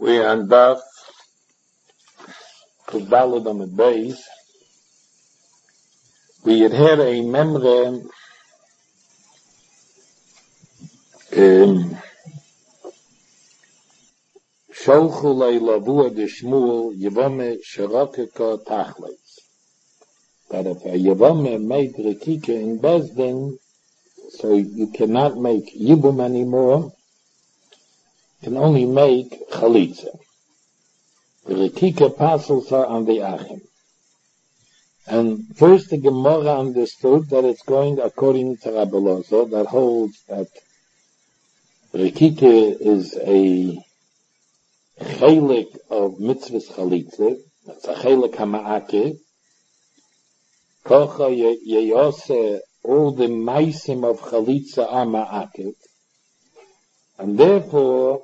We on Daf Kudalad on the base. We had a memre Sholchu Lavua de Shmuel Yevame Sherakeka Tachlis. That if a Yevame made Rekika in Bezdin, so you cannot make Yibum anymore, you can only make Chalitza. The Rekika passes her on the Achim. And first the Gemara understood that it's going according to Rabbi Lozo, that holds that Rekika is a chelik of mitzvahs chalitza. It's a chelik hama'ake. Kocha yeyose, all the maisim of chalitza are ma'ake. And therefore,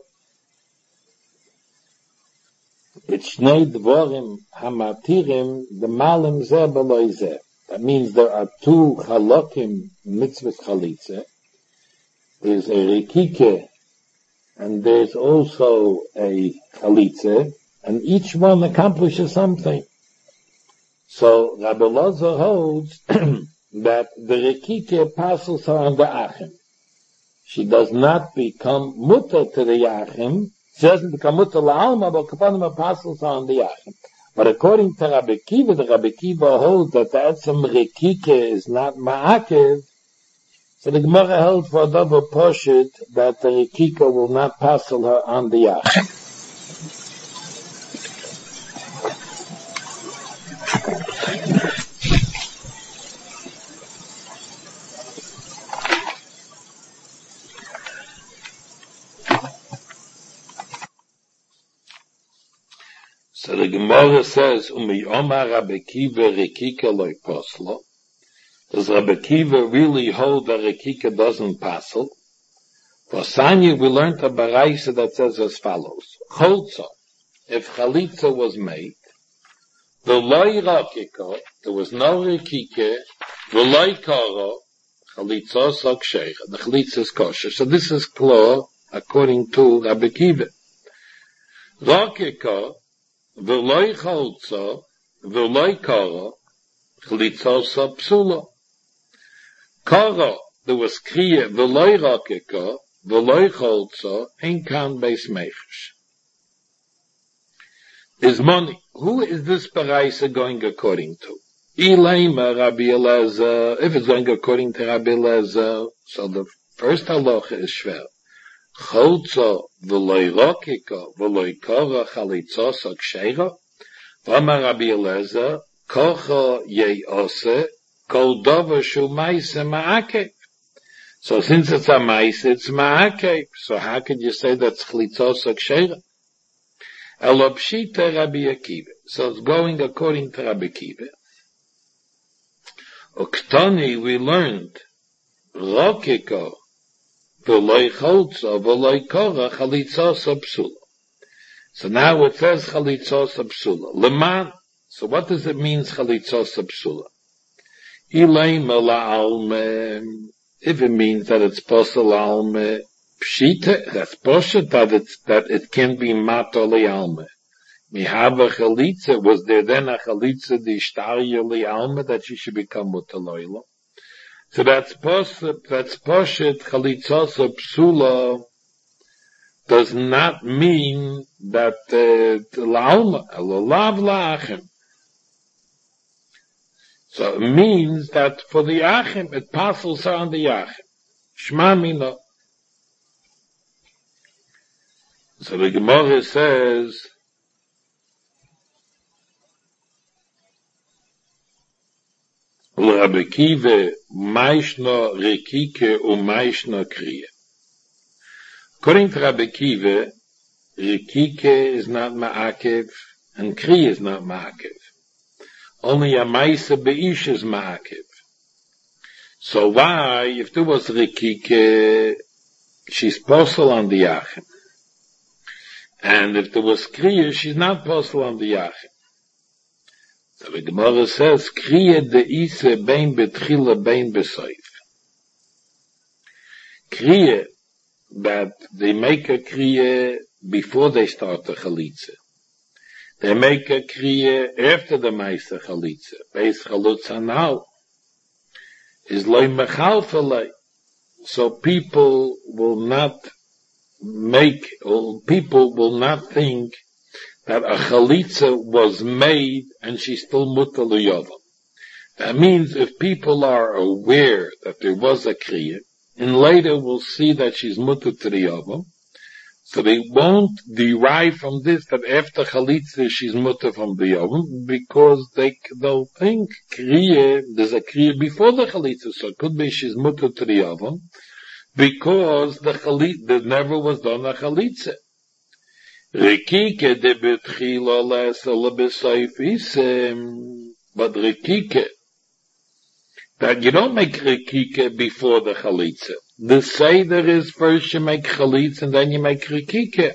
it's shnei dvorim hamatirim, the malim zeh beloy zeh. That means there are two chalokim mitzvahs chalitza. There's a rekike, and there's also a chalitza, and each one accomplishes something. So Rabbi Lozo holds that the rekike passes her on the achim. She does not become mutter to the achim. She doesn't become mutter la'alma, but kapanim passes her on the achim. But according to Rabbi Kiva, the Rabbi Kiva holds that the etzem rekike is not ma'akev. So the Gemara held for a double poshut that the Rekika will not passel her on the Yach. So the Gemara says, Umi Omar Rabbi Kiva Rekika loy poslo. Does Rabbi Kiva really hold that Rekika doesn't passel? For Sanya, we learned a baraisa that says as follows. Cholza, if Chalitza was made, the loy rakika, there was no Rekika, the loy kara, Chalitza sok sheikh, the Chalitza is kosher. So this is clear according to Rabbi Kiva. Rakika, the loy cholza, the loy kara, Chalitza sok psula. Kara, there was kriya, v'loy rakika, v'loy cholza, ein kan beis mechish. Is money. Who is this paraisa going according to? Ilaima Rabbi Elazar, if it's going according to Rabbi Elazar, so the first halacha is shver. Cholza, v'loy rakika, v'loy kara, chalitza, sak sheira. V'amar Rabbi Elazar, kocha yei ose, Kol dover shu maise ma'akev. So since it's a maise, it's ma'akev. So how could you say that's chlitzos akshera? Elopshita Rabbi Akiva. So it's going according to Rabbi Akiva. Uktani, we learned, Rokiko, v'loi cholza, v'loi kora, chalitzos psula. So now it says chalitzos psula. Leman. So what does it mean chalitzos psula? If it means that it's posel alme pshita, that's poshet that it can be mato li alme. Mihava chalitza, was there then a chalitza di shtarya li alme that she should become mutaloila? So that's poshet chalitzos psula does not mean that la alme, lav la'achim. So it means that for the Achim, it passes on the Achim. Shma mina. So the Gemara says, Rabbi Kiva, maishna rekike maishna kriya. According to Rabbi Kiva, rekike is not ma'akev, and kriya is not ma'akev. Only a maisa beish is ma'akev. So why, if there was rekike, she's posel on the yachim. And if there was kriya, she's not posel on the yachim. So the Gemara says, kriya de'ise bein betchila bein besoif. Kriya, that they make a kriya before they start the chalitza. They make a kriya after the Maisa chalitza. Beis chalutza now is loy mechalfelei. So people will not think that a chalitza was made and she's still mutter l'yovam. That means if people are aware that there was a kriya, and later we'll see that she's mutter to the yovam, so they won't derive from this that after chalitza she's mutter from the yovam, because they'll think kriya, there's a kriya before the chalitza, so it could be she's mutter to the yovam, because there never was done a chalitza. Rekike de betchila lesel b'soif but rekike, that you don't make rekike before the chalitza. The seder is first you make chalitza and then you make rekike.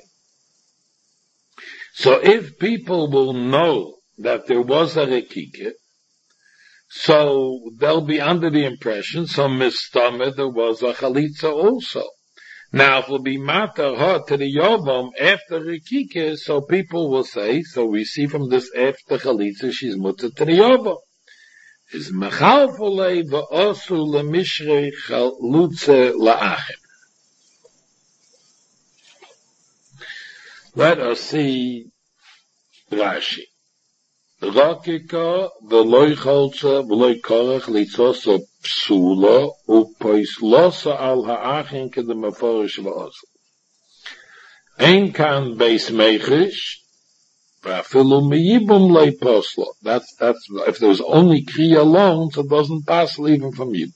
So if people will know that there was a rekike, so they'll be under the impression, so mistama there was a chalitza also. Now it will be matter hot to the yovam after rekike, so people will say, so we see from this after chalitza she's mutter to the yovam. Is mechalfolei v'osu lemishrei chalutze la'achem. Let us see Rashi. Rakika v'loi chaltza v'loi korach litzosa psula u'poislosa al ha'achem kedem meforish v'osu. Ein kan beis mechish that's if there was only kriya alone, so it doesn't pass even from you.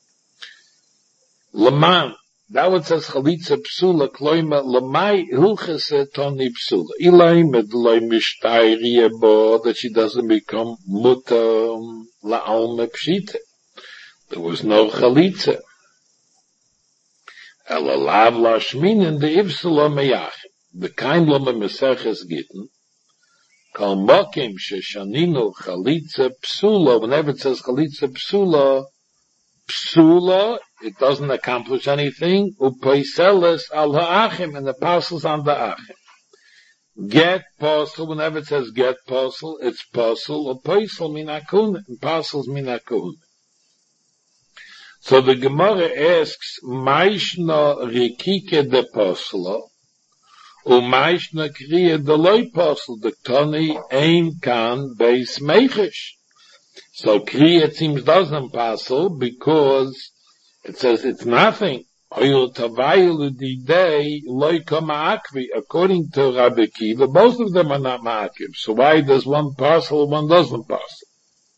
Laman, that what says chalitza psula kloima lamai hilchese toni psula. Ilai medloi mishtayriye bo that she doesn't become muta la'alme pshite. There was no chalitza. Elalav lashminin de ivsula meyach. The kind lama meseches gitten. Kal mokim sheshaninu chalitza psula. Whenever it says chalitza psula, it doesn't accomplish anything. Upeiseles al ha'achim, and the parcel's on the achim. Get parcel, whenever it says get parcel, it's parcel. Upeisel min akun, and parcel's min akun. So the Gemara asks, Maishna rikike de parcela, Umaishna kriya de loy parcel, the toni ein kan beis mechish. So kriya it seems doesn't parcel because it says it's nothing. According to Rabbi Kiva, both of them are not ma'akiv. So why does one parcel and one doesn't parcel?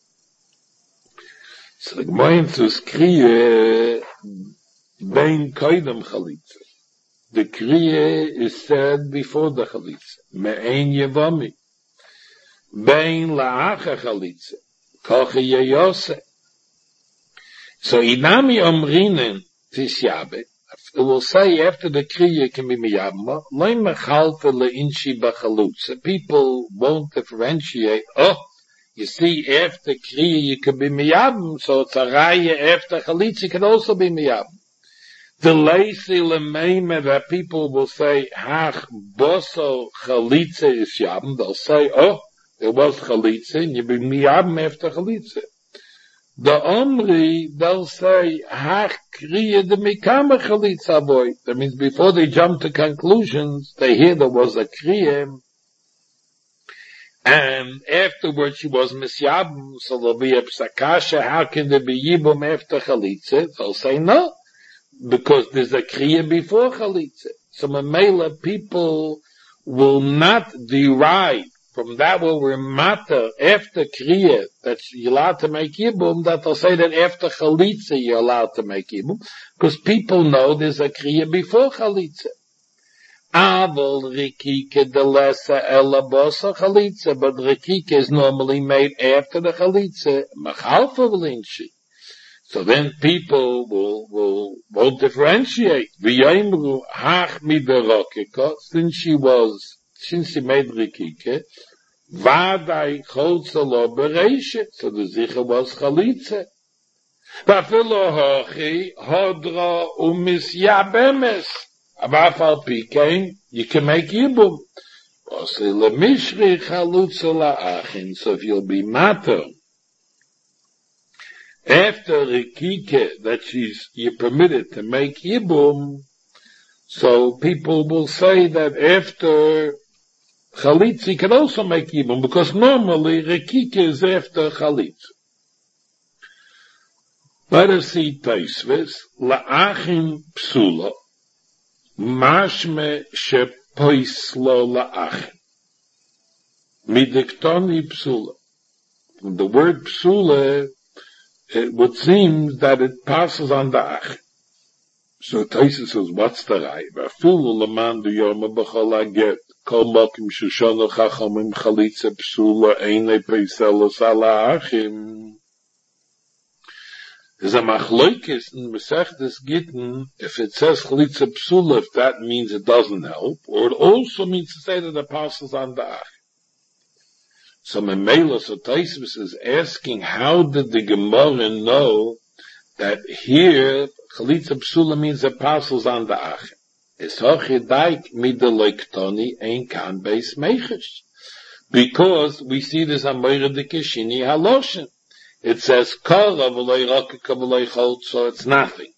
So the Gemara says kriya bein koidem chalitza. The kriya is said before the chalitza. Me'ein yevami. Bein la'acha chalitza. Koche yeyose. So inami omrinen tisyabe. It will say after the kriya can be miyabma. Loi mechalte le'inshi b'chalutza. People won't differentiate. Oh, you see, after kriya you can be miyabm, so it's a raya after chalitza can also be miyabm. The leisi lemeime that people will say, hach boso chalitza is yabm. They'll say, oh, there was chalitza, and you be miyabm after chalitza. The omri, they'll say, hach kriya de mikama chalitza boy. That means before they jump to conclusions, they hear there was a kriya, and afterwards she was misyabm, so there'll be a psakasha, how can there be yibum after chalitza? They'll say no, because there's a kriya before chalitza. So mamela people will not derive from that what we're matter after kriya that you're allowed to make yibum, that they'll say that after chalitza you're allowed to make yibum, because people know there's a kriya before chalitza. Aval rikike de lesa ela bosa chalitza, but rikike is normally made after the chalitza. Machalfa v'linshi. So then people will differentiate. V'yayimru hach miderokika, since she made rikike, vadai cholza lo bereishet, so the zicha was chalitza. V'afilo hochi hodra umisyabemes. Abafal Pikain, you can make Yibum. So if you'll be matter, after Rikike, that you're permitted to make Yibum, so people will say that after Chalitza, you can also make Yibum, because normally Rikike is after Chalitza. Let us see Taisves, La'achin Psula, Mashme Shepoislo La'achin. Midiktoni Psula. The word Psula, it would seem that it passes on the Ach. So Taisves says, what's the right? Vafilu Laman du Yoma B'chol Get, Kol Mokim Shoshana Chachamim Chalitza Psula, Eine Peiselos Ala Achim. There's a machloikis in Masechtes Gittin, if it says Chalitza Psula, if that means it doesn't help, or it also means to say that it passes on the Ach. So Memela, so Taisvis is asking, how did the Gemara know that here Chalitza Psula means it passes on the Ach? It's hochidaik midelektoni ein kan beis meiches. Because we see this Amoira de Kishini Haloshin. It says Kara v'loi rakika v'loi chol, so it's nothing.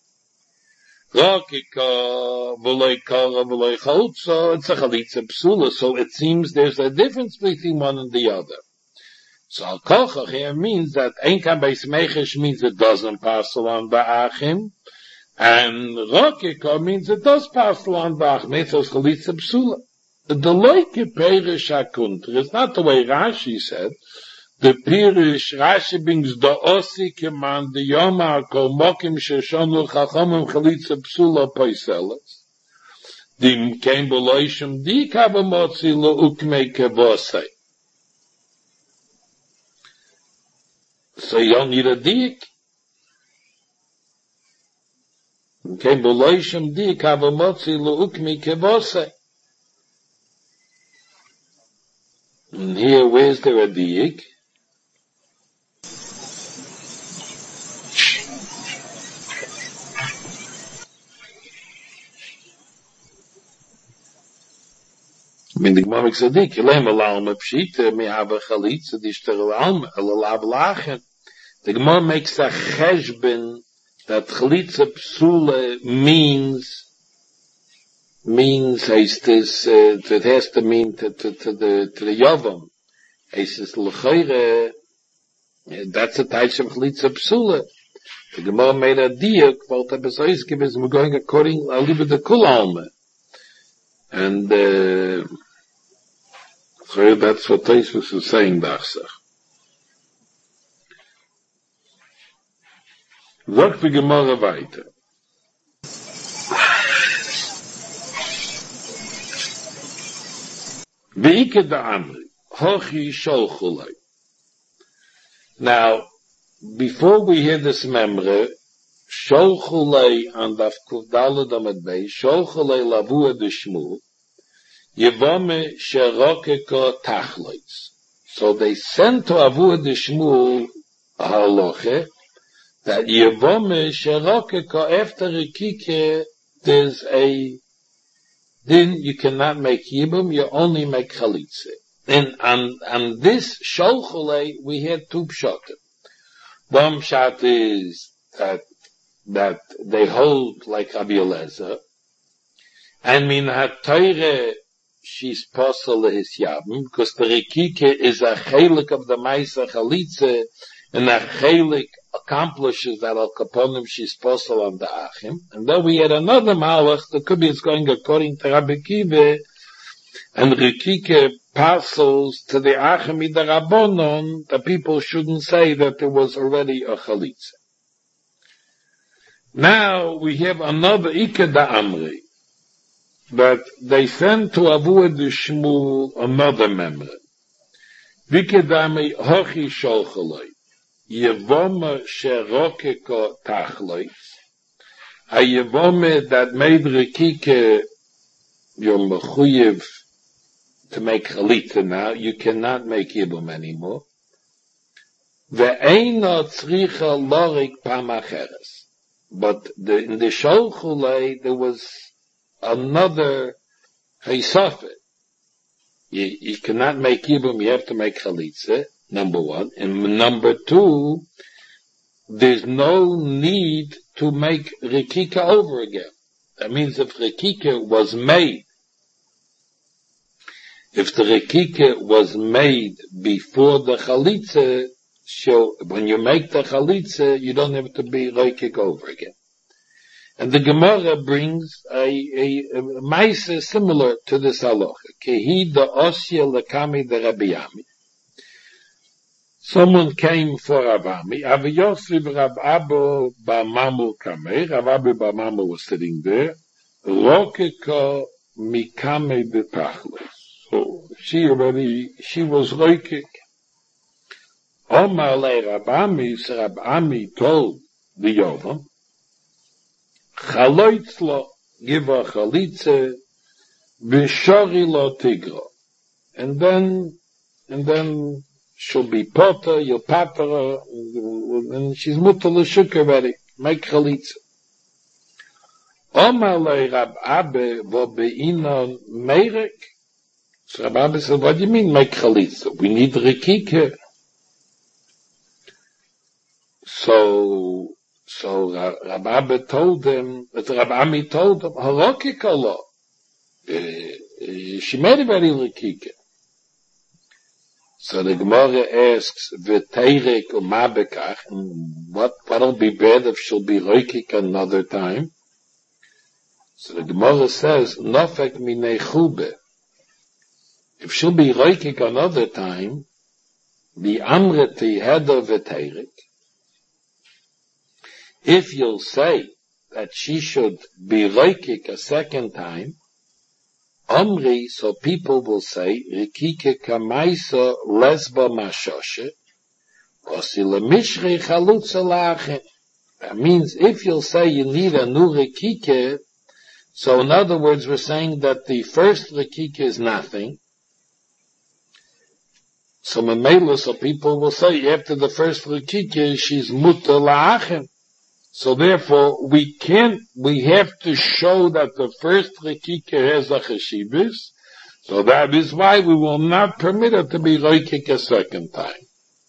Rakika v'loi kara v'loi chol, so it's a Chalitza Psula. So it seems there's a difference between one and the other. So Al-Kochach here means that Ein Kan Beis Mechesh means it doesn't pass along the Achim, and Rakika means it does pass along the Achim. It's Chalitza Psula. The Loike Perish HaKunter is not the way Rashi said. The Pirish, Rashi brings the Osi Keman, the Yoma Kol Mokim Sheshonu Chachamim Chalitza Psula Poiseles. Dim Kein Beloishim Di Kavamotzi Lo Ukmei Kevosei. So you don't need a dik. Kein Beloishim Di Kavamotzi Lo Ukmei Kevosei. And here, where's there a dik? Min the Gemara makes a dik, Yelem alalma pshita, me have a chalitza, dishter alalma, alalav lachen. The Gemara makes a cheshbin, that chalitza psula means, it has to mean to the yavam. He says, l'chayre, that's a type of chalitza psula. The Gemara made a diak, what episodes give us, we're going according, a little bit the kulalma. And, so that's what Taisvus is saying, Dachsach. Sagt die Gemara weiter. Veike da Amri, Hochi Sholchulei. Now, before we hear this memre, Sholchulei and Avkuvdala Damed Bey, Sholchulei Lavua de Shmuel, Yevome Sherokeko Tachloitz. So they sent to Avua de Shmuel a halacha that Yevome Sherokeko after Rikike there's a din you cannot make Yibum, you only make Chalitze. And on this Sholchulei we had two pshatim. One pshat is that they hold like Rabbi Eliezer, and min ha-Torah she's posel his yabim, because the Rikike is a chelik of the Maisa Chalitze, and a chelik accomplishes that al kaponim she's posel on the Achim. And then we had another malach that could be it's going according to Rabbi Kiva, and Rikike parcels to the Achim in the Rabbonon, the people shouldn't say that there was already a Chalitze. Now we have another Ike da Amri, that they sent to Avua de Shmuel another member. Vikedami hochi sholchaloi, yevome sherokeko tachlois, a yevome that made Rikike your mechuyev to make Chalitza now, you cannot make Yibum anymore. Ve'eino tzricha lorik pamacheres. But in the Sholchulei, there was another Haisafet. You cannot make Yibum, you have to make Chalitza, number one. And number two, there's no need to make Rekika over again. That means if Rekika was made, if the Rekika was made before the Chalitza, so when you make the Chalitza, you don't have to be Rekik over again. And the Gemara brings a Maisa similar to this halacha. Kehi da osya lekami de Rabbi Ami. Someone came for Rabbi Ami. Avi Yosef Rab Abba ba Mamul kamei. Rab Abba ba Mamul was sitting there. Rokeka mikame betachlis. So she was roikik. Omar le Rab Ami, so Rab Ami told the Yovam, Chaloitzlo, give a chalitze, v'shori lo tigro. And then she'll be potter, you'll patter her, and she's mutter l'shuk already. Make chalitze. Omar le Rab Abba, vo be'inon meirek. So Rab Abba said, what do you mean make chalitze? We need rekike. So Rab Abba told them, Rab Ami told them, Harokikalo. She made a very rekike. So the Gemara asks, V'teirek umabekach, what'll be bad if she'll be rekike another time? So the Gemara says, Nofek minei chube. If she'll be rekike another time, the amreti heder v'teirek. If you'll say that she should be rekik a second time, Omri, so people will say, Rekike kamaisa lesba mashoshe, osile mishri chalutza la'achin. That means if you'll say you need a new Rekike, so in other words we're saying that the first Rekike is nothing. So Memela, so people will say after the first Rekike she's muta la'achin. So therefore, we have to show that the first Rekike has a cheshibis. So that is why we will not permit her to be Rekike a second time.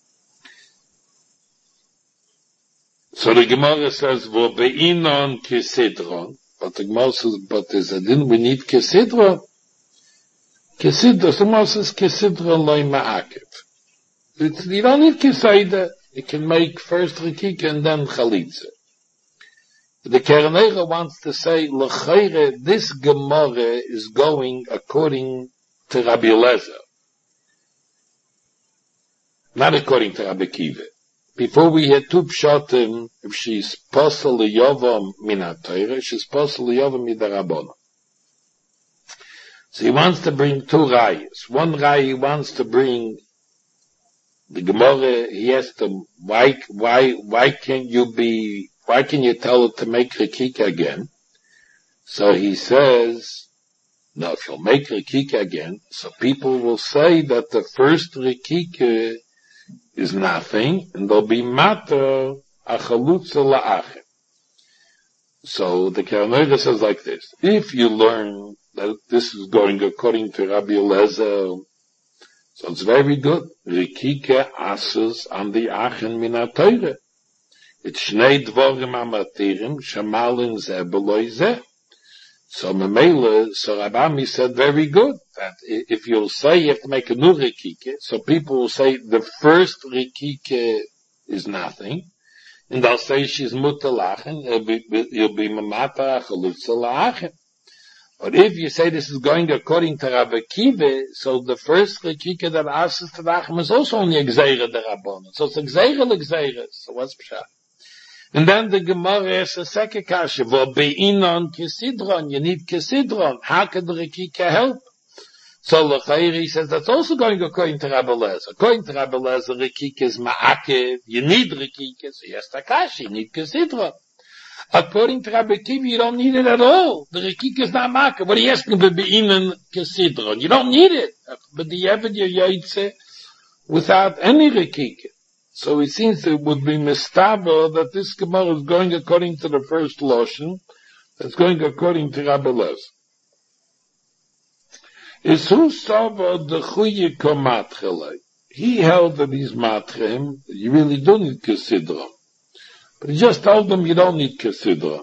So the Gemara says, Vo be'inon kesidron. But the Gemara says, but there's a din, we need kesidron. Kesidron, the Gemara says, kesidron loy ma'akev. You don't need kesida. You can make first Rekike and then chalitza. The Kerenega wants to say, L'chayre, this Gemara is going according to Rabbi Eliezer. Not according to Rabbi Kiva. Before we had two pshatim, if she's posel liyovam min ha-Torah, she's posel liyovam midarabona. So he wants to bring two rayas. One raya he wants to bring the Gemara, he asked them, why can you tell her to make Rekika again? So he says, no, if you'll make Rekika again, so people will say that the first Rekika is nothing, and there'll be matter achalutza la'achem. So the Kerenega says like this, if you learn that this is going according to Rabbi Eliezer, so it's very good. Rekika asses on the achen min ha-Torah. It's shnei dvorim amatirim, shamalin zeh beloy zeh. So Memela, so Rabbi Ami said very good, that if you'll say you have to make a new Rekike, so people will say the first Rekike is nothing, and they'll say she's mutalachen, you'll be mamata chalutza la'achem. But if you say this is going according to Rabbi Kiva, so the first Rekike that asks to Rachem is also only Gzeira de Rabbanon. So it's Gzeira l'Gzeira. So what's Pshat? And then the Gemara asks a second kasha, Vo be'inon kesidron, you need kesidron. How can the Rekike help? So L'chayri says that's also going according to Rabbi Eliezer. According to Rabbi Eliezer, Rekike is ma'akev, you need Rekike, so yes, Takashi, you need kesidron. According to Rabbi Kiva, you don't need it at all. The Rekike is not ma'akev. What are you asking for be'inon kesidron? You don't need it. But the Yevid Yoyitze without any Rekike. So it seems it would be mistaba that this Gemara is going according to the first Lashon, that's going according to Rabbi Eliezer. Is who sava the chuye komatchele. He held that he's matchem, you really don't need kesidra. But he just told them you don't need kesidra.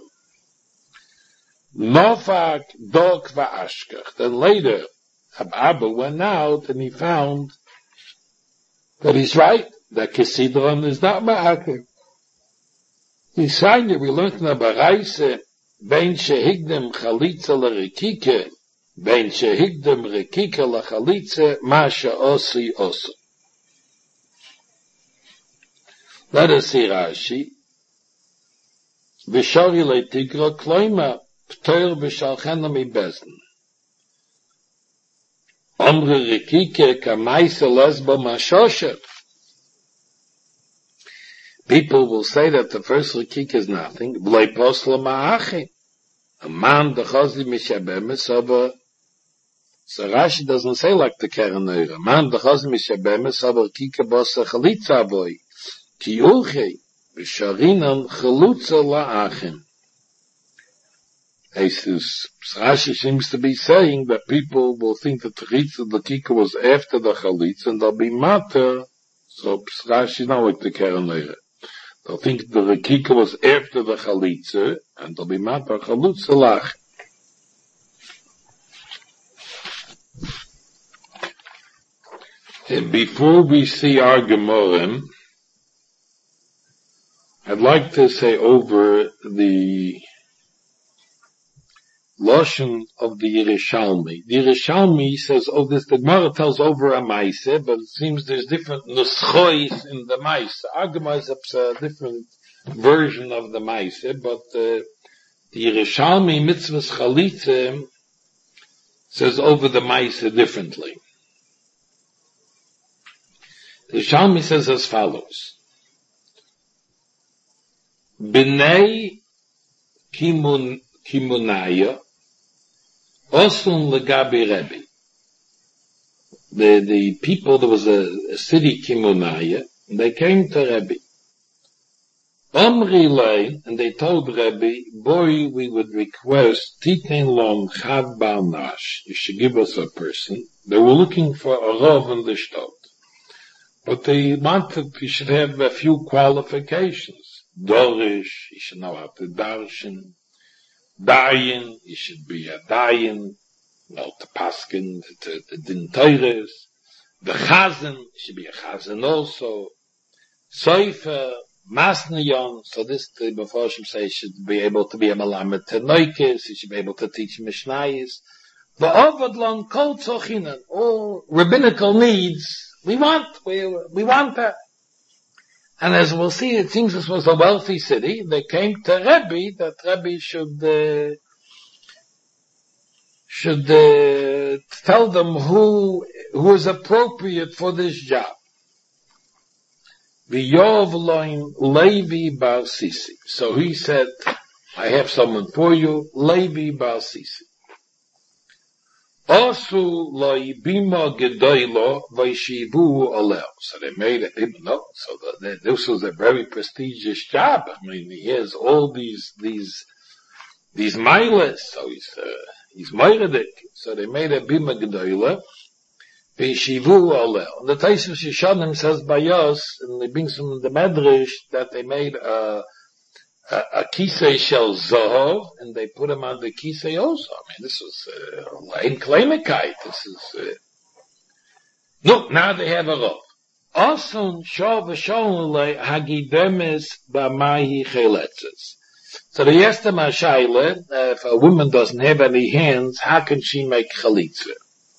Nofak dok va'ashkach. Then later, Abba went out and he found that he's right, that kesidron is not ma'akim. He signed it, we learned in the Baraise, ben shehigdem chalitza l'rekike, ben shehigdem rekike l'chalitza, masha osi osu. Let us see Rashi. V'shori le'tigra kloima, p'toir v'shalchena mi bezn. Omre rekike kamaise lesbo mashoshet. People will say that the first rekike is nothing. Blei posla ma'achi. A man dechozi mishabemes, aber so Rashi doesn't say like the Keren Eure. A man dechozi mishabemes, aber rekike bosa chalitza boy. Ki uche, v'sharinan chalutza la'achim. Rashi seems to be saying that people will think that the Kika was after the Chalitza and they'll be matter. So Rashi is not like the Keren Eure. They'll think the Kika was after the Chalitza and they'll be matter Chalutza lach. And before we see our Gemorim, I'd like to say over the Lashon of the Yerushalmi. The Yerushalmi says, the Gemara tells over a Maise, but it seems there's different nuschois in the Maise. Our Gemara is a different version of the Maise, but the Yerushalmi Mitzvahs Chalitza says over the Maise differently. The Yerushalmi says as follows. B'nei Kimunaya Osun legabi Rebbe. The people, there was a city Kimunaya, and they came to Rebbe. Omri lei, and they told Rebbe, boy, we would request Titen lom chav bal nash. You should give us a person. They were looking for a rov in the shtot, but they wanted we should have a few qualifications. Dorish, you should know how to darshan. Dayan, you should be a Dayan, to Paskin, to Din Teires. The Chazen, you should be a Chazen also. Seifer, Masnayon, so this, the Mefarshim say, you should be able to be a Malamed Tenoikis, you should be able to teach Mishnayis. The Ovadlon, Kol Tzochinen, all rabbinical needs, we want that. And as we'll see, it seems this was a wealthy city. They came to Rebbe that Rebbe should tell them who is appropriate for this job. V'yov loin Levi bar Sisi. So he said, I have someone for you, Levi bar Sisi. Osu loy bima gedoylo v'yeshivu olel. So they made it, so this was a very prestigious job. I mean, he has all these miles, so he's moiradik. So they made a bima gedoylo v'yeshivu olel. And the Taisv Shishonim says by us, and they bring some in the Medrash, that they made a kisei shel zohov, and they put him on the kisei also. I mean, this was ein kleimigkeit. This is look, now they have a rov. Asun shov v'sholule hagidemes b'mahi cheletzes. So they asked them a shaila, if a woman doesn't have any hands, how can she make chalitza?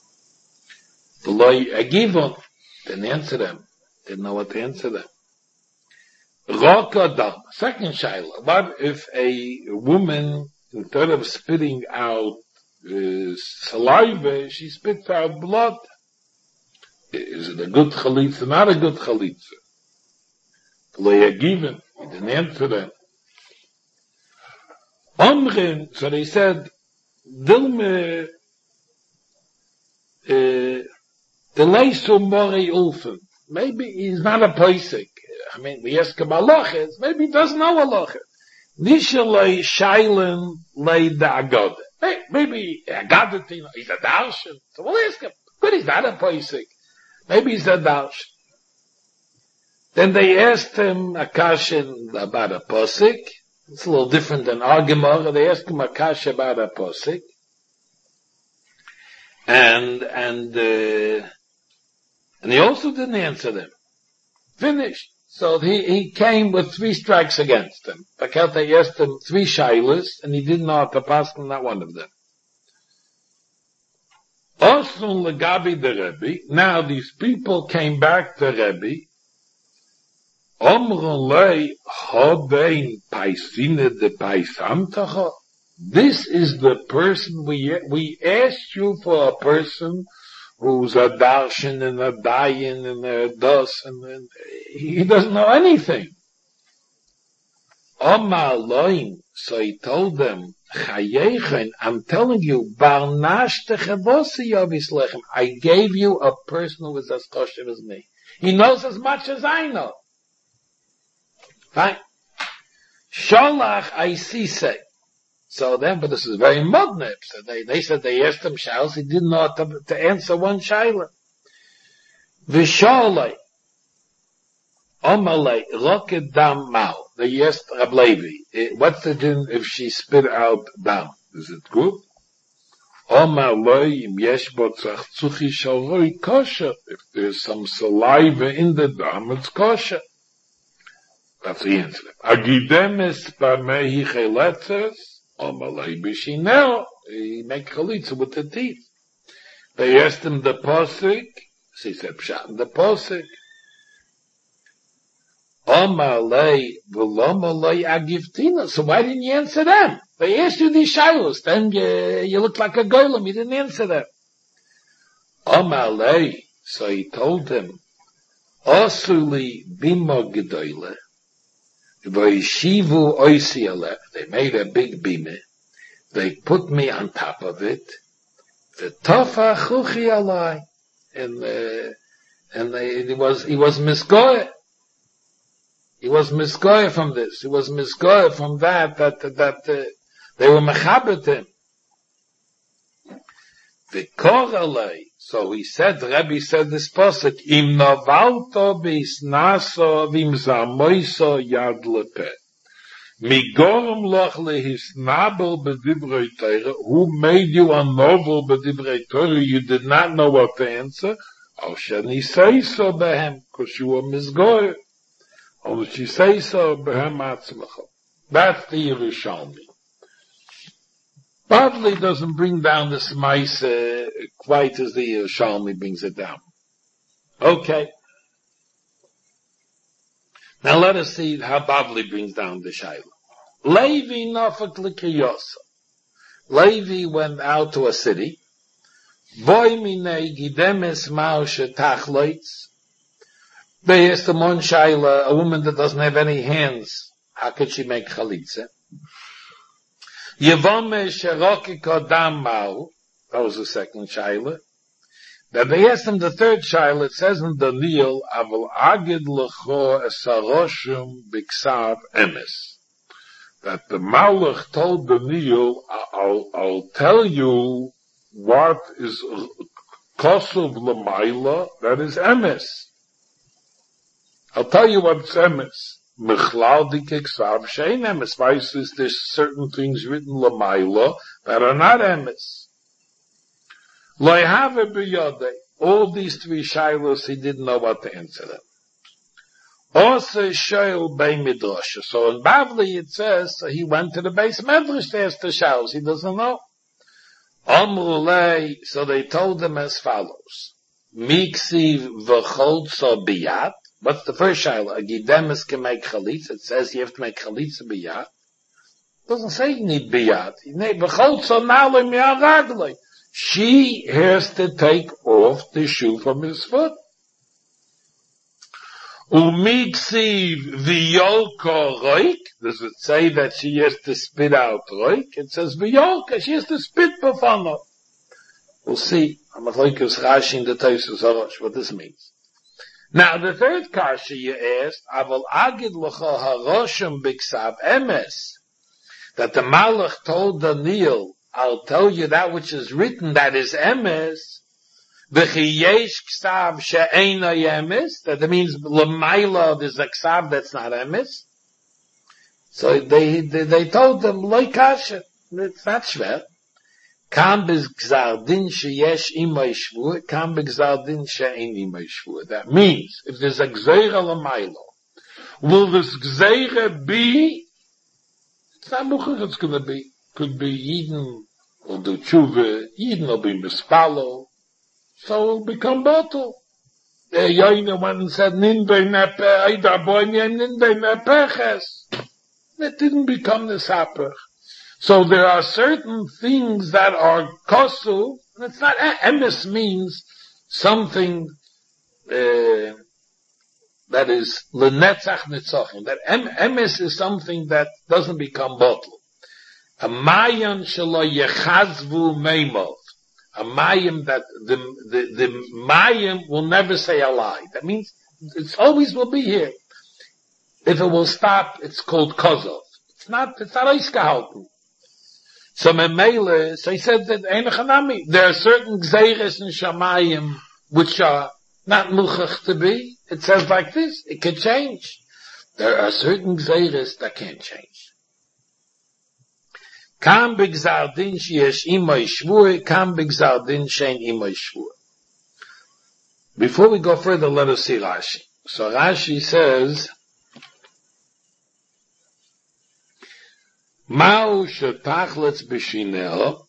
V'lo agivon, didn't answer them. Didn't know what to answer them. Second shaila, what if a woman, instead of spitting out saliva, she spits out blood? Is it a good chalitza? Not a good chalitza. Given, he didn't answer them. Omrin, so they said, Dilme, Deleisu Morei Ulfen. Maybe he's not a Pesach. I mean, we ask him halachas, maybe he doesn't know halachas. Nishalei shailen lei da'agod. Maybe Agadatino, he's a darshan. So we'll ask him. Good, he's not a poisik. Maybe he's a darshan. Then they asked him a question about a posik. It's a little different than our Gemara. They asked him a question about a posik. And he also didn't answer them. Finished. So he came with 3 strikes against him. They asked him 3 shaylas, and he didn't know how to pass them, not one of them. Osun legabi the Rebbe. Now these people came back to Rebbe. Omrun lei hodein paisine de paisamtacha. This is the person we asked you for, a person who's a darshan and a dayan and a dos, and he doesn't know anything. Omar loim, so he told them, Chayechen, I'm telling you, barnash techavosi yovis lechem. I gave you a person who is as kosher as me. He knows as much as I know. Fine. Sholach I see say. So then, but this is very modnib. So they said they asked him shaylas, he didn't know to answer one shayla. Visholei, Omalei, roket dam mau. They asked Rab Levi, what's the din if she spit out dam? Is it good? Omalei, im yesh bo tzachzuchi shalroi kosher. If there's some saliva in the dam, it's kosher. That's the answer. Agidemes b'mehi cheletzes. Omalei b'shinel, he make chalitza with the teeth. They asked him the posik, so he said pshat in the posik. Omalei v'lomalei agiftina. So why didn't you answer them? They asked you these shaylos, then you look like a golem, you didn't answer them. Omalei, so he told them, Osuli bima gedoyle. They made a big bime. They put me on top of it. He was misgoy. He was misgoy from this. He was misgoy from that they were mechabet him. So he said, the Rebbe said this pasuk, Im novalto bisnaso vim zamoiso yad lepe. Migorum loch lehisnabel bedivrei Torah. Who made you a novel bedivrei Torah? You did not know what to answer. Al sheni say so behem, because you were misgoy. Al she say so behem atzmacha. That's the Yerushalmi. Bavli doesn't bring down this mice quite as the Yerushalmi brings it down. Okay. Now let us see how Bavli brings down the Shaila. Levi nafak l'kiyosa. Levi went out to a city. Boy minei gidemes maushe tachloitz. They asked him one Shaila, a woman that doesn't have any hands, how could she make chalitza? Yevome sheroki kodam mau. That was the second Shaila. Then they asked him the third Shaila. It says in Daniel, Aval agid lecho esaroshim biksav emes. That the Malach told Daniel, I'll tell you what is kosuv l'mayla, that is emes. I'll tell you what's emes. Mechlal dikeksav shein emes. Vice is there's certain things written l'mayla that are not emes. Lo have b'yodei. All these 3 shaylos, he didn't know what to answer them. Also shayl bei midrash. So in Bavli it says he went to the base medrash to ask the shaylos. He doesn't know. Amrulei. So they told him as follows: Miksiv v'choltzo biyat. What's the first shayla? A gidemis can make chalitza. It says you have to make chalitza biyat. It doesn't say you need biyat. You need v'choltzo nalim yaraglei. She has to take off the shoe from his foot. Umiksiv v'yolko roik. Does it say that she has to spit out roik? It says v'yolka. She has to spit b'fano. We'll see. I'm a loikus Rashi in the Tosfos Arosh what this means. Now the third kasha you asked, Aval agid l'cha haroshim b'ksav emes, that the Malach told Daniel I'll tell you that which is written that is emes. V'chi yesh ksav she'eina emes. That means l'mayla there's a ksav that's not emes. So they told them loy kasha. It's not shver. Kam b'gzar din sheyesh imay shvur. Kam b'gzar din she'ein imay shvur. That means if there's a gzeira l'mayla, will this gzeira be? It's not muchach. It's going to be. Could be Eden will do tshuva. Eden will be mispalo. So it will become bottle. Yoina went and said, nin beina pe'ida boinyem nin beina peches. It didn't become the sapper. So there are certain things that are kosu, and it's not, emes means something, that is lenetzach nitzachim. That emes is something that doesn't become bottle. A mayim shelo yechazvu meimov. A mayim that the mayim will never say a lie. That means it always will be here. If it will stop, it's called kozov. It's not oisgehalten. So memele, so he said that einachanami, there are certain gzeires in shamayim which are not muchach to be. It says like this, it can change. There are certain gzeires that can't change. Kam b'gzar din sheyesh imay shvur, kam b'gzar din shein imay shvur. Before we go further, let us see Rashi. So Rashi says, Ma'u shetachletz b'shineho,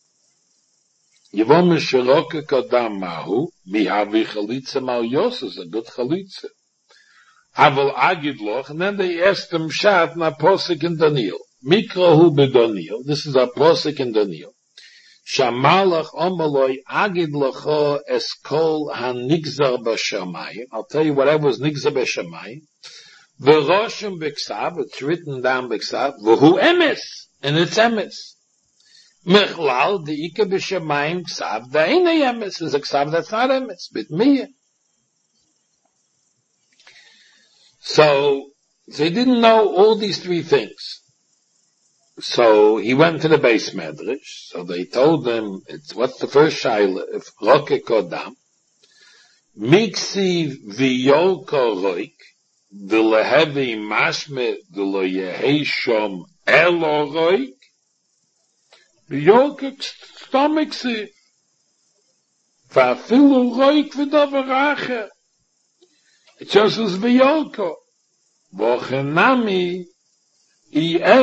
Yivom misheroke kodam mahu, mihavi chalitza mal yosef, a good chalitza. Aval agid loch, and then they asked him shat na posik in Daniel. Mikrohu bedoniel. This is a posik in Daniel. Shamalach omaloi agid locho eskol hanigzar b'shamayim. I'll tell you whatever was nigzar b'shamayim. V'roshim b'ksav. It's written down b'ksav. V'hu emes. And it's emes. Mechlal de'ika b'shamayim ksav. Da'inei emes. Is a ksav that's not emes. Bitmiyah. So they didn't know all these three things. So he went to the base medrash. So they told him, it's what's the first shaila? If roke kodam, miksi v'yolko roik, v'lehevi mashme v'lo yehi shom elo roik, v'yolko stomiksi, v'afilu roik v'davarache. It just was v'yolko. V'ochenami, so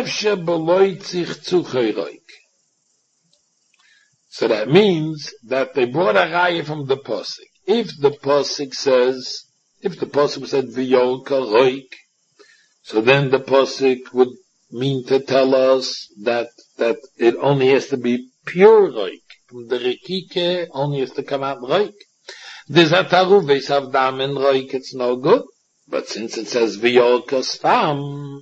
that means that they brought a raya from the posik. If the posik said v'yolka roik, so then the posik would mean to tell us that it only has to be pure roik. From the rikike only has to come out roik. There's a taruves have dam in roik, it's no good. But since it says v'yolka stam,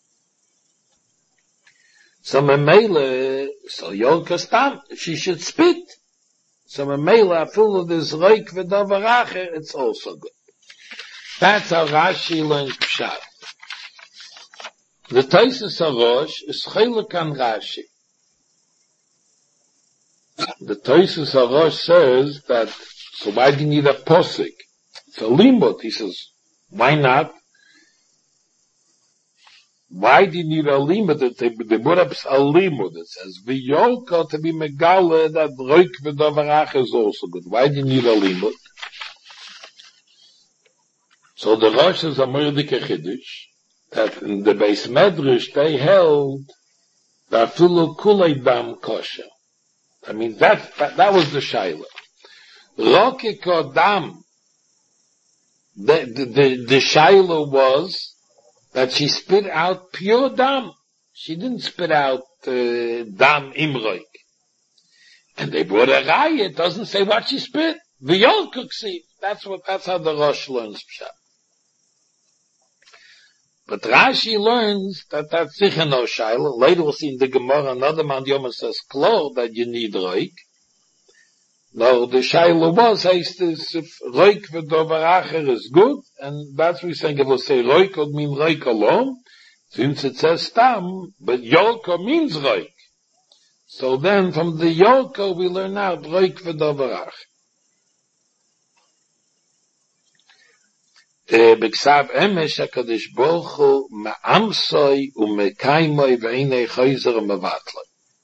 so Memele, so Yolka stam, she should spit. So Memele, full of this reik v'davaracher, it's also good. That's how Rashi learns Pshat. The Taisus HaRosh is Chelek on Rashi. The Taisus HaRosh says that, so why do you need a posik? It's a limud. He says, why not? Why do you need a limud? They brought up a limud. It says, v'yolka to be megale, that reik v'davarach is also good. Why do you need a limud? So the Rosh is a murdike chiddush, that in the base medrash they held, that filu kulei dam kosher. I mean, that was the shaila. Rokiko dam, the shaila was, that she spit out pure dam. She didn't spit out dam imroik. And they brought a raya. It doesn't say what she spit. V'yolkuksi. That's how the Rosh learns Pshat. But Rashi learns that that's sicher no shaila. Later we'll see in the Gemara another man Yoma says klor that you need roik. No, the shaila was, if roik v'dovaracher is good, and that's what we're saying, if we'll say roik would mean roik alone, since it says stam, but yolko means roik. So then from the Yoko we learn now Broik v'Dovarach. B'ksav emesh HaKadosh Baruch Hu ma'amsoi u'mekaimoi v'einei choizer u'mevatloi.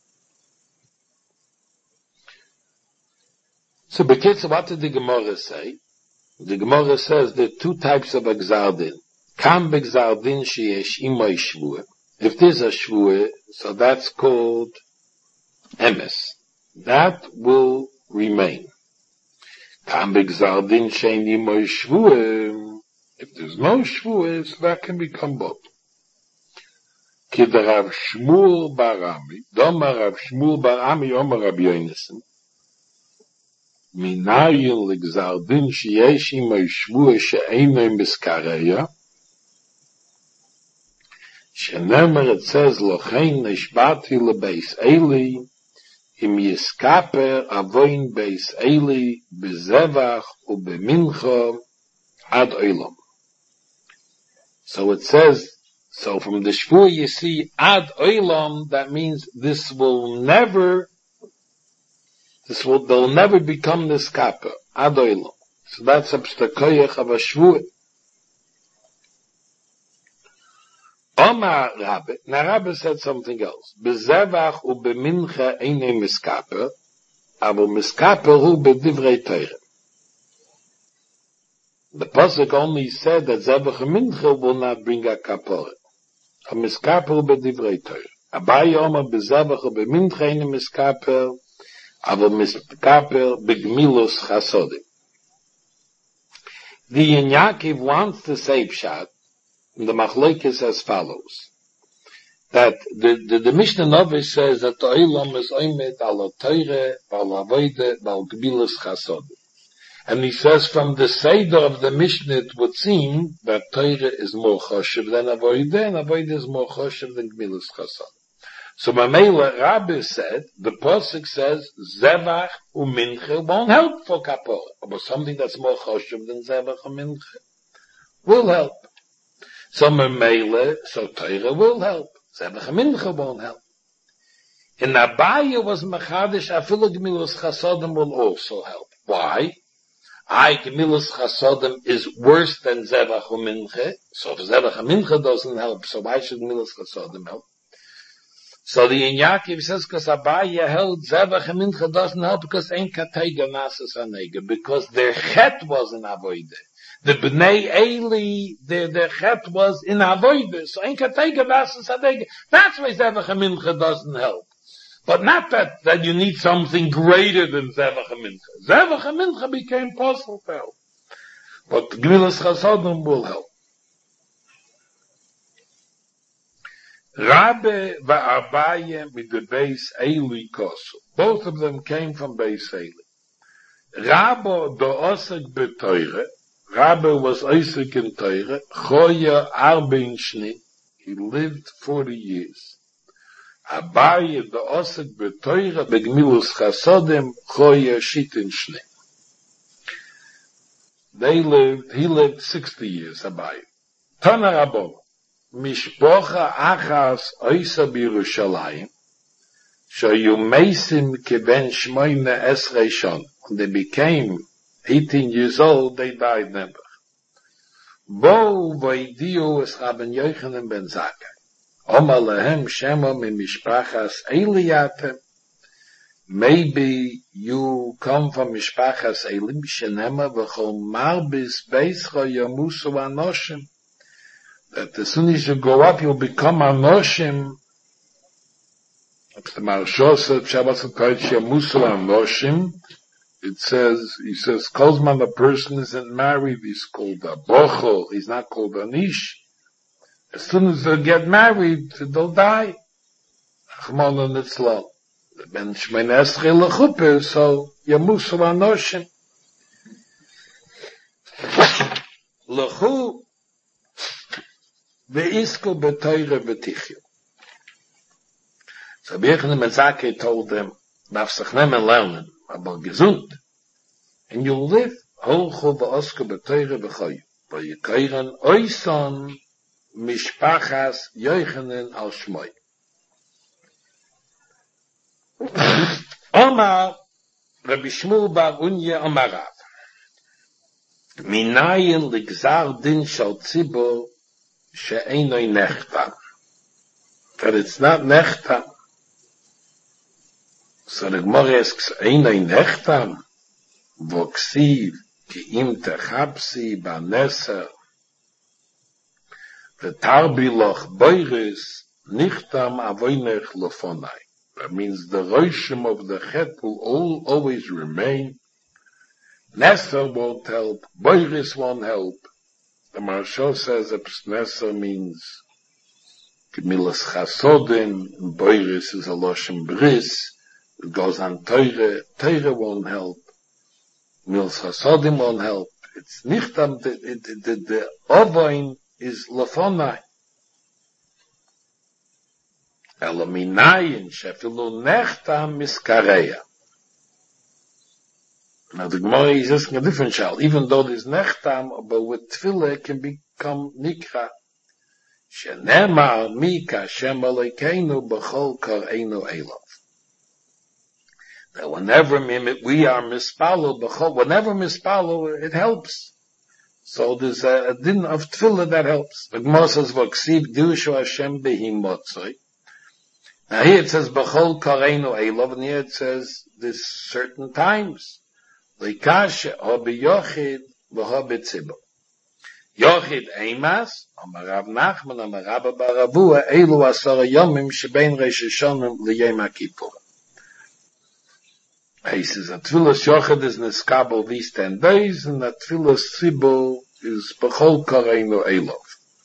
So Bekitz, what did the Gemara say? The Gemara says there are two types of Gzardin. Kam Gzardin sheyesh imoi shvua. If there's a shvua, so that's called emes. That will remain. Kam Gzardin shein imoi shvua. If there's no shvua, so that can become both. Kid Rav Shmuel Barami, Doma Rav Shmuel Barami, Omer Rabbi Yonasan. Minayin l'gzardin sheyesh imoi shvua she'einoi miskareya. Shenemer, it says, Lochein nishbati lebeis Eli, im yiskaper avoin beis Eli, bezevach ubemincha ad olam. So it says, so from the shvua you see ad olam, that means they'll never become niskaper, ad olam. So that's the koyach of a shvua. Omar Rabbe, now Rabbe said something else. Bezevach u bemincha eine miskaper, aber miskaper hu bedivrei Torah. The pasuk only said that zevach and mincha will not bring a kapor. A miskaper hu bedivrei Torah. Abai Omar bezevach u bemincha eine miskaper, aber miskaper begmilus chasodim. The Yaakov wants to say pshat. The Machlokes is as follows. That the Mishnah Novice says that the Olam is oimet ala Torah, ala avodah, ala gemilas chasod. And he says from the Seder of the Mishnah it would seem that Torah is more choshev than avodah, and avodah is more choshev than gemilas chasod. So Mamela Rabbi said, the Pasuk says, Zevach u'mincha won't help for kapor. But something that's more choshev than Zevach u'mincha will help. So Mamela, so Torah will help. Zevach u'mincha won't help. In Abaya was Machadish, Afilu gemilas chasodim will also help. Why? Gemilas chasodim is worse than Zevach u'mincha. So if Zevach u'mincha doesn't help, so why should gemilas chasodim help? So the Yaakov says, because Abaya held Zevach and Mincha doesn't help because ain't Katega Nasas Anega, because their chet was in Avoide. The Bnei Eli, their chet was in Avoide. So ain't Katega Nasas Anega. That's why Zevach and Mincha doesn't help. But not that you need something greater than Zevach and Mincha. Zevach and Mincha became possible to help. But Gemilas Chasodim will help. Rabbe va'Abaye with the Beis Eli kosu. Both of them came from Beis Eli. Rabbe do osek b'Torah. Rabbe was osek in Torah. Choya arbein shni. He lived 40 years. Abaye do osek b'Torah begmilus chasodim choya shitin shni. He lived 60 years, Abaye. Tana Rabbo. Mishpocha achas oisa b'Yerushalayim, shayu meisim keben shmoyne esrei shon. When they became 18 years old, they died never. Bo v'idiu es Rabben Yochanan ben Zakkai. Omar lehem shema mimishpachas Eliyatem. Maybe you come from mishpachas Elim shenema v'chol marbis beischa yamusu anoshim. That as soon as you go up, you'll become Anoshim. The Maharsha said, Shabbat Kodesh Yamusu Anoshim. He says, Kozman, the person isn't married, he's called a Bochel, he's not called a Nish. As soon as they get married, they'll die. Chmon and Nitzlal. The Ben Shmein Esrei Lechuppe, so Yamusu Anoshim. Lechu, Ve'isko b'Torah v'tichyu. So Yochanan ben Zakkai told them, darfst dich nehmen lernen, aber gesund. And you'll live, holcho v'osko b'Torah v'choyu. V'yikayran oison mishpachas Yochanan al Shmoy. Omar, Rabbi Shmuel bar Unye Omarav. Minayin ligzar din shal tzibor she'einoi nechtam. That it's not nechtam. So the Gemara asks, einoi nechtam? Voksiv, ki im techapsi ba'neser, v'tarbi loch boiris, nichtam avoinech lofonai. That means the roshim of the chet will always remain. Neser won't help, boiris won't help. The Maharsha says that neser means gemilas chasodin, and boiris is a loshem bris. It goes on Teure. Teure won't help. Mils Hasodim won't help. It's nichtam, the ovoin is lofonai. Elaminayin shefilu nechtam miskareya. Now the Gemara is asking a different shal. Even though there's nechtam, but with tefillah can become nikra. Shenemar mika shem alekeinu b'chol kareinu elov. That whenever we are mispalo, whenever mispalo, it helps. So there's a din of tefillah that helps. The Gemara says, "V'ksiv dirushu Hashem behimotzoi." Now here it says, "B'chol kareinu elov," and here it says, "There's certain times." Leikashe ho biyochid v'ho b'tzibur. Yochid eimas, Amar Rav Nachman, Amar Rabba bar Avua, elu asara yomim shebein Rosh Hashanah liyom HaKippur. He says, a Tfilas Yochid is neskabel these 10 days, and a Tfilas Tzibur is B'chol Kareinu Elov.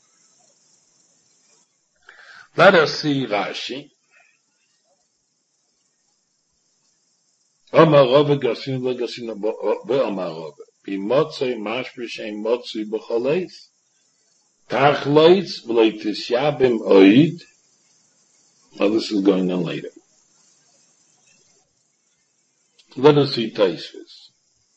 Let us see Rashi. Omar Rove Gasin Legasin Be'omar Rove. B'motzei mashmish ein motzei b'choleis. Tachleis v'leitis yabim oid. Now this is going on later. Let us see Taisvis.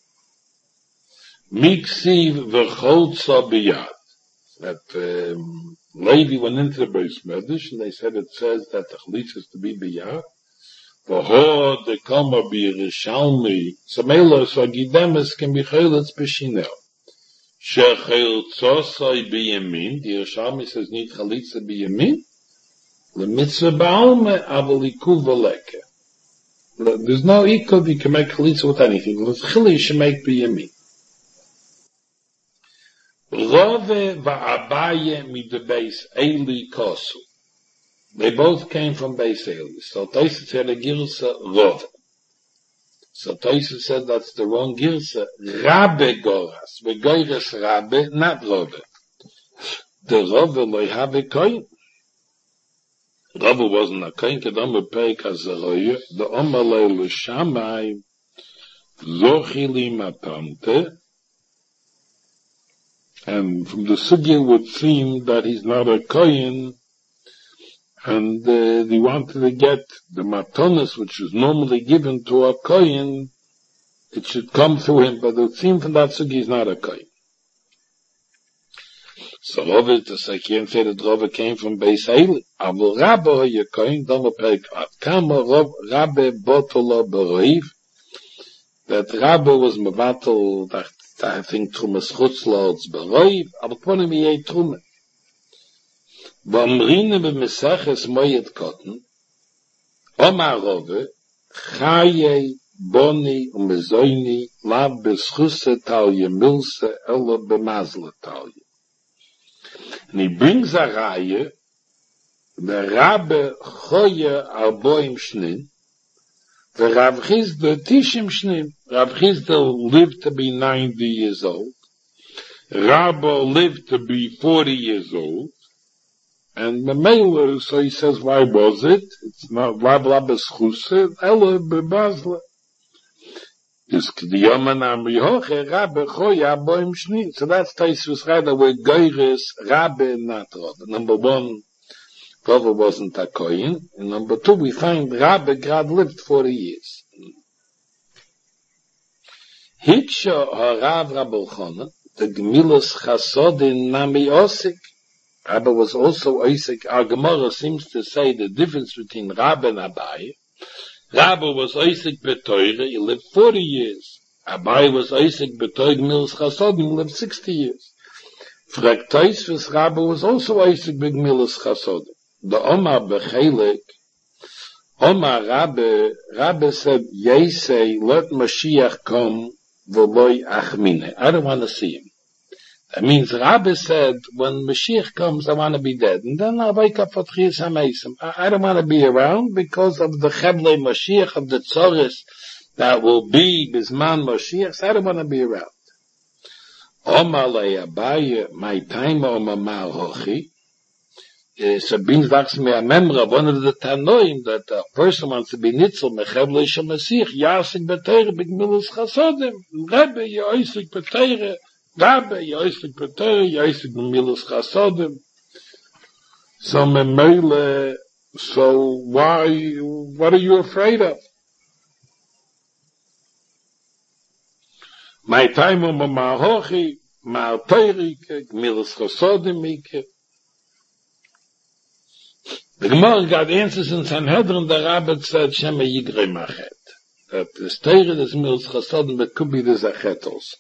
Miksiv v'cholza biyad. That lady went into the Beis Medrash and they said it says that the chalitza is to be biyad. V'ho de kama b'Yerushalmi. So melos v'gidemes can be chalitz b'shinel. Shechaltzosai b'yamin. The Yerushalmi says need chalitza b'yamin. L'mitzvah ba'alme avalikuv v'leke. There's no ikov, you can make chalitza with anything. With chili, you should make b'yamin. Rove va'abaye midabeis Eli kosu. They both came from Beis Eli. So Tosfos said a girsa Rove. So Tosfos said that's the wrong girsa. Rabbe goras. Begoyres Rabbe, not Rove. The Rove loy have koyin. Rove wasn't a koyin, kedam b'perek hazaroya. The Omalei l'shamay zochili matante. And from the sugya would seem that he's not a koyin, and they wanted to get the matonis, which is normally given to a koyin, it should come through him, but it would seem from that sugya he's not a koyin. So Rove, the Sakian said that Rove came from Beis Eli. Aval Rabbe ye koyin, dama perik ad kama Rabbe botolo beroiv, that Rabbe was mevatel, that I think Trumas Chutzlords beroiv, aber ponim yeh Trume. V'amrine b'meseches moyed kotten, Omar Rove, chaye boni u'mezoyni, lav b'schuse talye milse, elo b'mazle talye. And he brings a Raya, the Rabbe choye arboim shnin, the Rav Chisda tishim shnin. Rav Chisda lived to be 90 years old. Rabbe lived to be 40 years old. And Memela, so he says, why was it? It's not Rav Labbeschuse, Ella Bebazla. Is K'diyoman Am Yehoche, Rabbe Choy Arboim Shnin. So that's Tosfos Rada with Goyres, Rabbe, not Rove. Number one, Rove wasn't a koyin. And number two, we find Rabbe Grad lived 40 years. Hitsha Harav Rabbi Chana, the Gemilas Chasodin Nami Osik. Rabbe was also Osik. Our Gemara seems to say the difference between Rabbe and Abaye. Rabbi was Isaac Betoire, he lived 40 years. Abai was Isaac Betoire, Gemilas Chasodim, he lived 60 years. Fragt Tosfos, Rabbi was also Isaac Gemilas Chasodim. The Omar Bechelek, Omar Rabbi said, Yesei, let Mashiach come, v'loi achmine. I don't want to see him. That means Rabbi said, when Mashiach comes, I want to be dead. And then I'll wake up for Tchias HaMeisim. I don't want to be around because of the Cheble Mashiach, of the Tzoris that will be Bisman Mashiach. So I don't want to be around. Omar Abaye, my time, Omar Ma'hochi. So brings back me a memory of one of the Tanoim that a person wants to be Nitzel, Mecheble Shemasiach, Yasik B'Teire, B'Gemilas Chasodim, Rebbe, Yasik B'Teire, Rabbi, Yosef Peter, Yosef Gemilas Chasodim. So Memele, so what are you afraid of? My time on Ma'hochi, Ma'ateirik, Gemilas Chasodim, the Gemara got answers in Sanhedrin, the Rabbi said, Shema Yigre Machet. That the Teire is Gemilas Chasodim, but could be the Zachet also.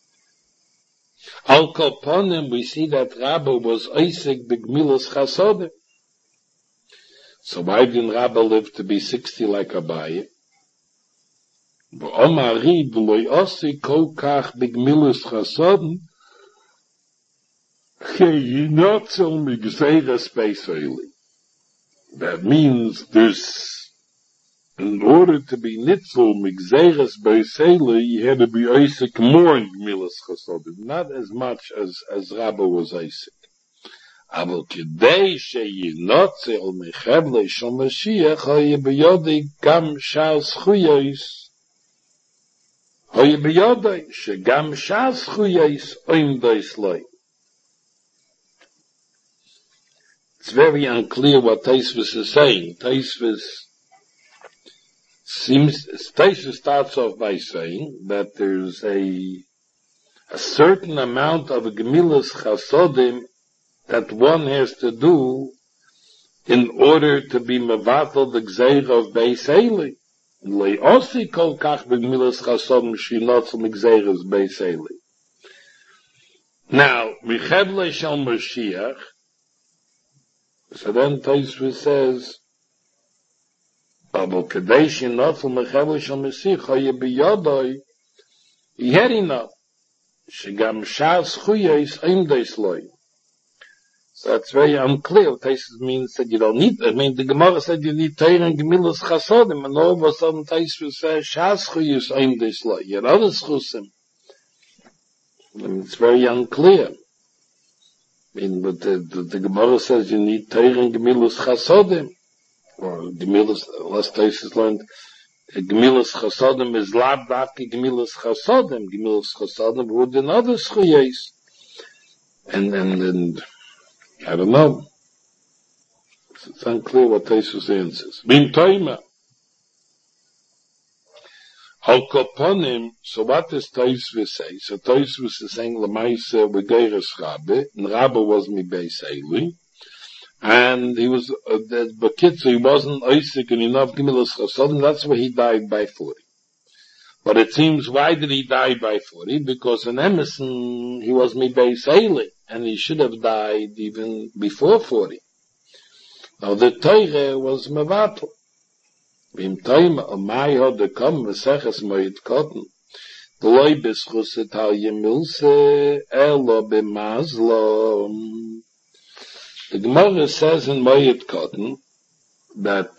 Al Koponim, we see that Rabbi was Isaac B'Gemilas Chasodim. So why didn't Rabbi live to be 60 like Abaye? V'omari v'loi osi kol kach B'Gemilas Chasodim Yinotzel Migzeiras Beisoili. That means there's, in order to be Nitzel Migzeiras Beisoili, you had to be Isaac more in Gemilas Chasodim, not as much as Rabbi was Isaac. אבל כדי שינוצל מחבלי של משיח, היה ביודי גם שאר זכויוס, היה ביודי שגם שאר זכויוס עומדוס לו. It's very unclear what Tosfos is saying. Tosfos starts off by saying that there's a certain amount of Gemilas Chasodim that one has to do in order to be mevatel the gzeira of Beis Eli. Le'osi kol kach b'gemilas chasodim shinotzel m'gzeiras Beis Eli. Now, Michevle shel Mashiach, so then Tosfos says, Abel kadei shinotzel Michevle shel Mashiach haya b'yodoi, he had enough. Shegam shas chuyos imdes loy. So it's very unclear. Tosfos means that you don't need, the Gemara said you need Torah and Gemilas Chasodim, and all of a sudden Tosfos says, Shas Chuyos Imdes Lo, yet other Schusim. It's very unclear. But the Gemara says you need Torah and Gemilas Chasodim, or Gemilas, last Tosfos learned, Gemilas Chasodim is Lav Davke Gemilas Chasodim. Gemilas Chasodim would in other Chuyos. And I don't know. It's unclear what Tosfos answers. Bim Toima. Al Koponim, so what does Tosfos say? So Tosfos is saying, L'maisa v'geiras Rabbi, and Rabbi was mi Beis Eli, and he was, he wasn't Isaac and enough Gemilas Chasodim, that's why he died by 40. But it seems, why did he die by 40? Because in Emerson, he was mi Beis Eli, and he should have died even before 40. Now the Torah was mevatel. V'im toima amai had to come v'seches moed kotten. D'loi b'schuset al yemilse elo b'mazlo. The Gemara says in moed kotten that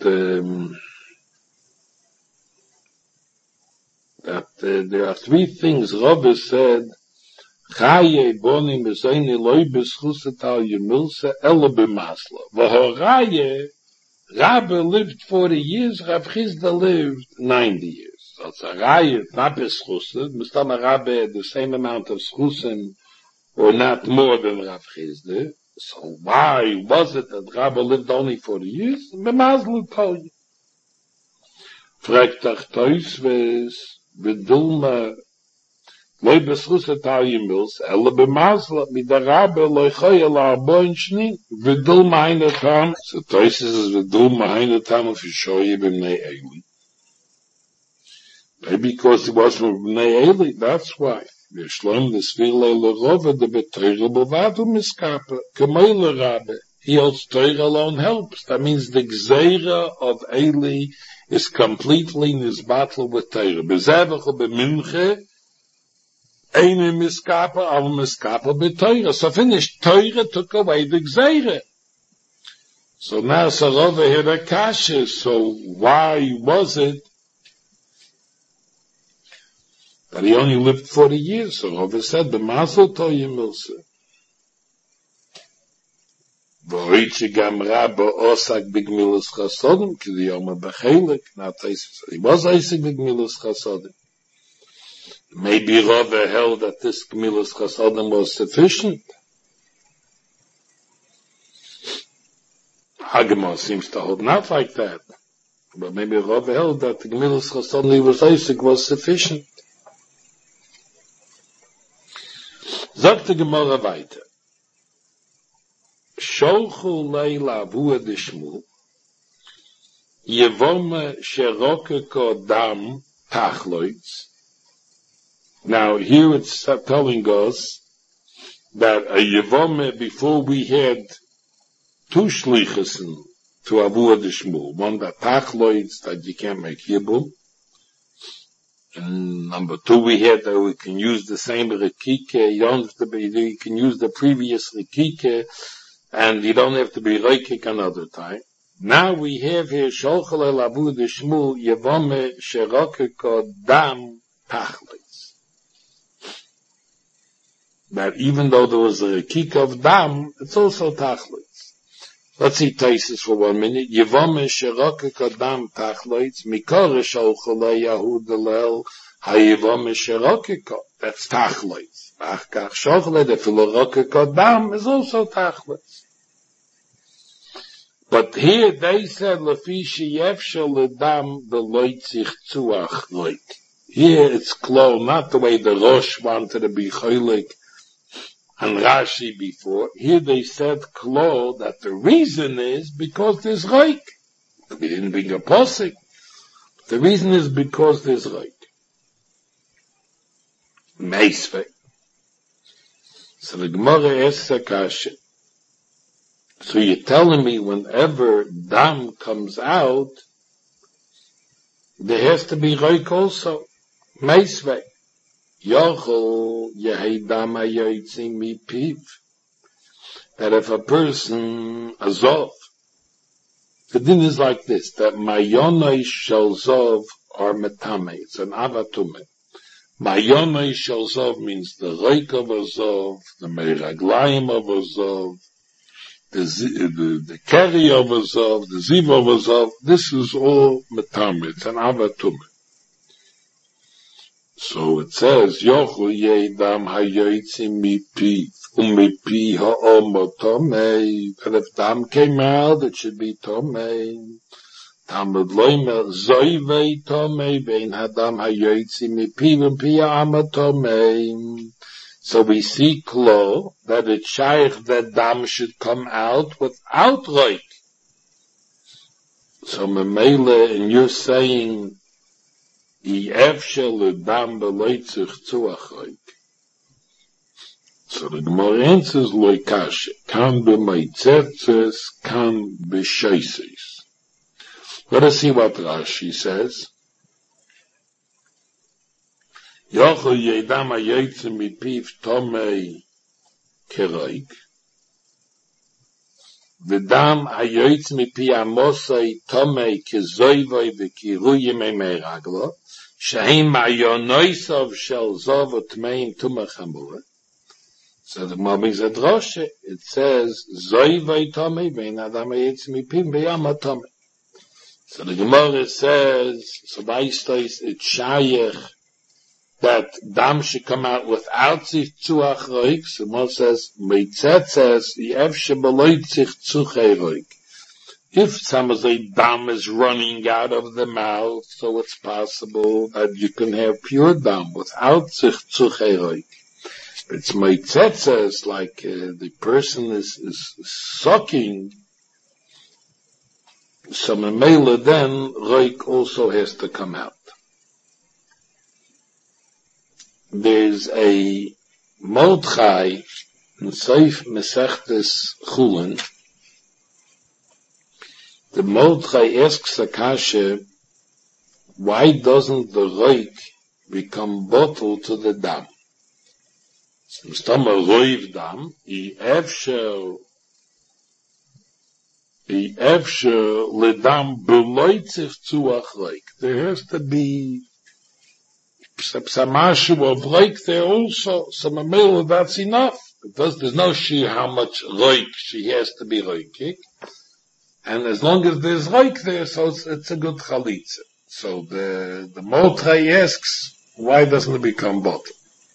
there are three things Rabbi said. Chaye bonim b'zayni loy b'schuset al yemilse elo b'maslo. V'horaye, Rabbi lived 40 years, Rav Chizda lived 90 years. So it's a raye, not b'schuset. Mustama Rabbi had the same amount of schusim, or not more than Rav Chizda. So why was it that Rabbi lived only 40 years? B'maslo tell you. Fragt ach Tosfos, v'dulma, Loi beschuset al yemils, ele b'mazla, mit der Rabbe, loi choye la arboin shni, v'dul meine tam, so Tosfos is v'dul meine tam of Yishoye b'mnei Eli. Maybe because he was from Bnei Eli, that's why. V'yishloim l'sfirle l'rove de b'teire b'vadu miskapa, k'mei l'rabe. He holds Torah alone helps. That means the gzeira of Eli is completely nisbatl with Torah. B'zevach or b'minche, eine miskapa, al miskapa b'Torah. So finished, Torah took away the gzeira. So now Sarova had a kasha, so why was it that he only lived 40 years? So Sarova said, B'mazel toyim milsa. V'hoitzi gam rabba osak b'gmilas chasodim, ki the yoma b'chelik. Now he was osak b'gmilas chasodim. Maybe Rava held that this gmilas chasodim was sufficient. Hagmah seems to hold not like that. But maybe Rava held that the gmilas chasodim was osak was sufficient. Sagt die Gemara weiter. Sholchu leila vua de Shmuel, Yevome sherokeko dam tachloitz. Now here it's telling us that a Yevome, before we had two shlichusen to Avua de Shmuel, one that tachloitz, that you can't make yibum, and number two, we had that we can use the same rekike, you can use the previous rekike, and you don't have to be rekik another time. Now we have here, Sholchel el Avu de Shmuel, Yevome Sherokeko Dam Tachlitz. That even though there was a rekik of Dam, it's also Tachlitz. Let's see Taisus for 1 minute. Yevome Sherokeko Dam Tachlitz, Mikore Sholchel el Yahud el Hayevome Sherokeko. That's Tachlitz. Achkach Sholchel the Filorokeko Dam is also Tachlitz. But here they said, Lafishi Yefshel Ledam Beloitzich Tzuach Loik. Here it's close, not the way the Rosh wanted to be Cholik and Rashi before. Here they said Klo, that the reason is because there's Roik. We didn't bring a posik. The reason is because there's Roik. Meisvei. So the Gemara asks a kasha. So you're telling me whenever dam comes out, there has to be roik also. Meisvei. Yochel yehi dam hayotzim mipiv. That if a person, azov, the din is like this, that mayonai shel zov are metame. It's an avatume. Mayonai shel zov means the roik of a zov, the meraglayim of a zov, the carry of a zov, the ziv of a zov, this is all metam, it's an avatum. So it says, Yochu yedam hayotzim mipi, umipi ha'om tomei, and if dam came out, it should be tomei. Tamud loimer, zoivei tomei, vein hadam hayotzim mipi, umipi ha'om tomei. So we see klo that it's shaykh that dam should come out without roik. So memele, and you're saying efshel dam beloitzich tzuach roik. So the Gemara answers loikash kan b'maitzertzes kan b'sheises. Let us see what Rashi says. Yochel yedam hayotzim mipiv tomei keroik. V'dam hayotzim mipi amosai tomei kezoivoi v'kiruyim emei raglo. Shehem mayonoisov shel zov utmeim tumach hamura. So the Gemara said Rosh, it says zoivoi tomei vein adam hayotzim mipiv b'yama tomei. So the Gemara says, so baistois it's shayach that dam should come out without sich tzuach roik. So Moshe says, Meitzet says, Yev shebeloit sich tzuchei roik. If some of the dam is running out of the mouth, so it's possible that you can have pure dam without sich tzuchei roik. It's Meitzet says, like the person is sucking, so memela then roik also has to come out. there's a Mordechai in Seif Mesechtes Chulin. The Mordechai asks Akasha, why doesn't the roik become bottled to the dam? Mustama roiv dam, I efsher ledam beloitzich zuach roik. There has to be some mashu of roik there also, some amil, that's enough. There's no sheer how much roik she has to be roikik. And as long as there's roik there, so it's a good chalitza. So the Mordechai asks, why doesn't it become bottle?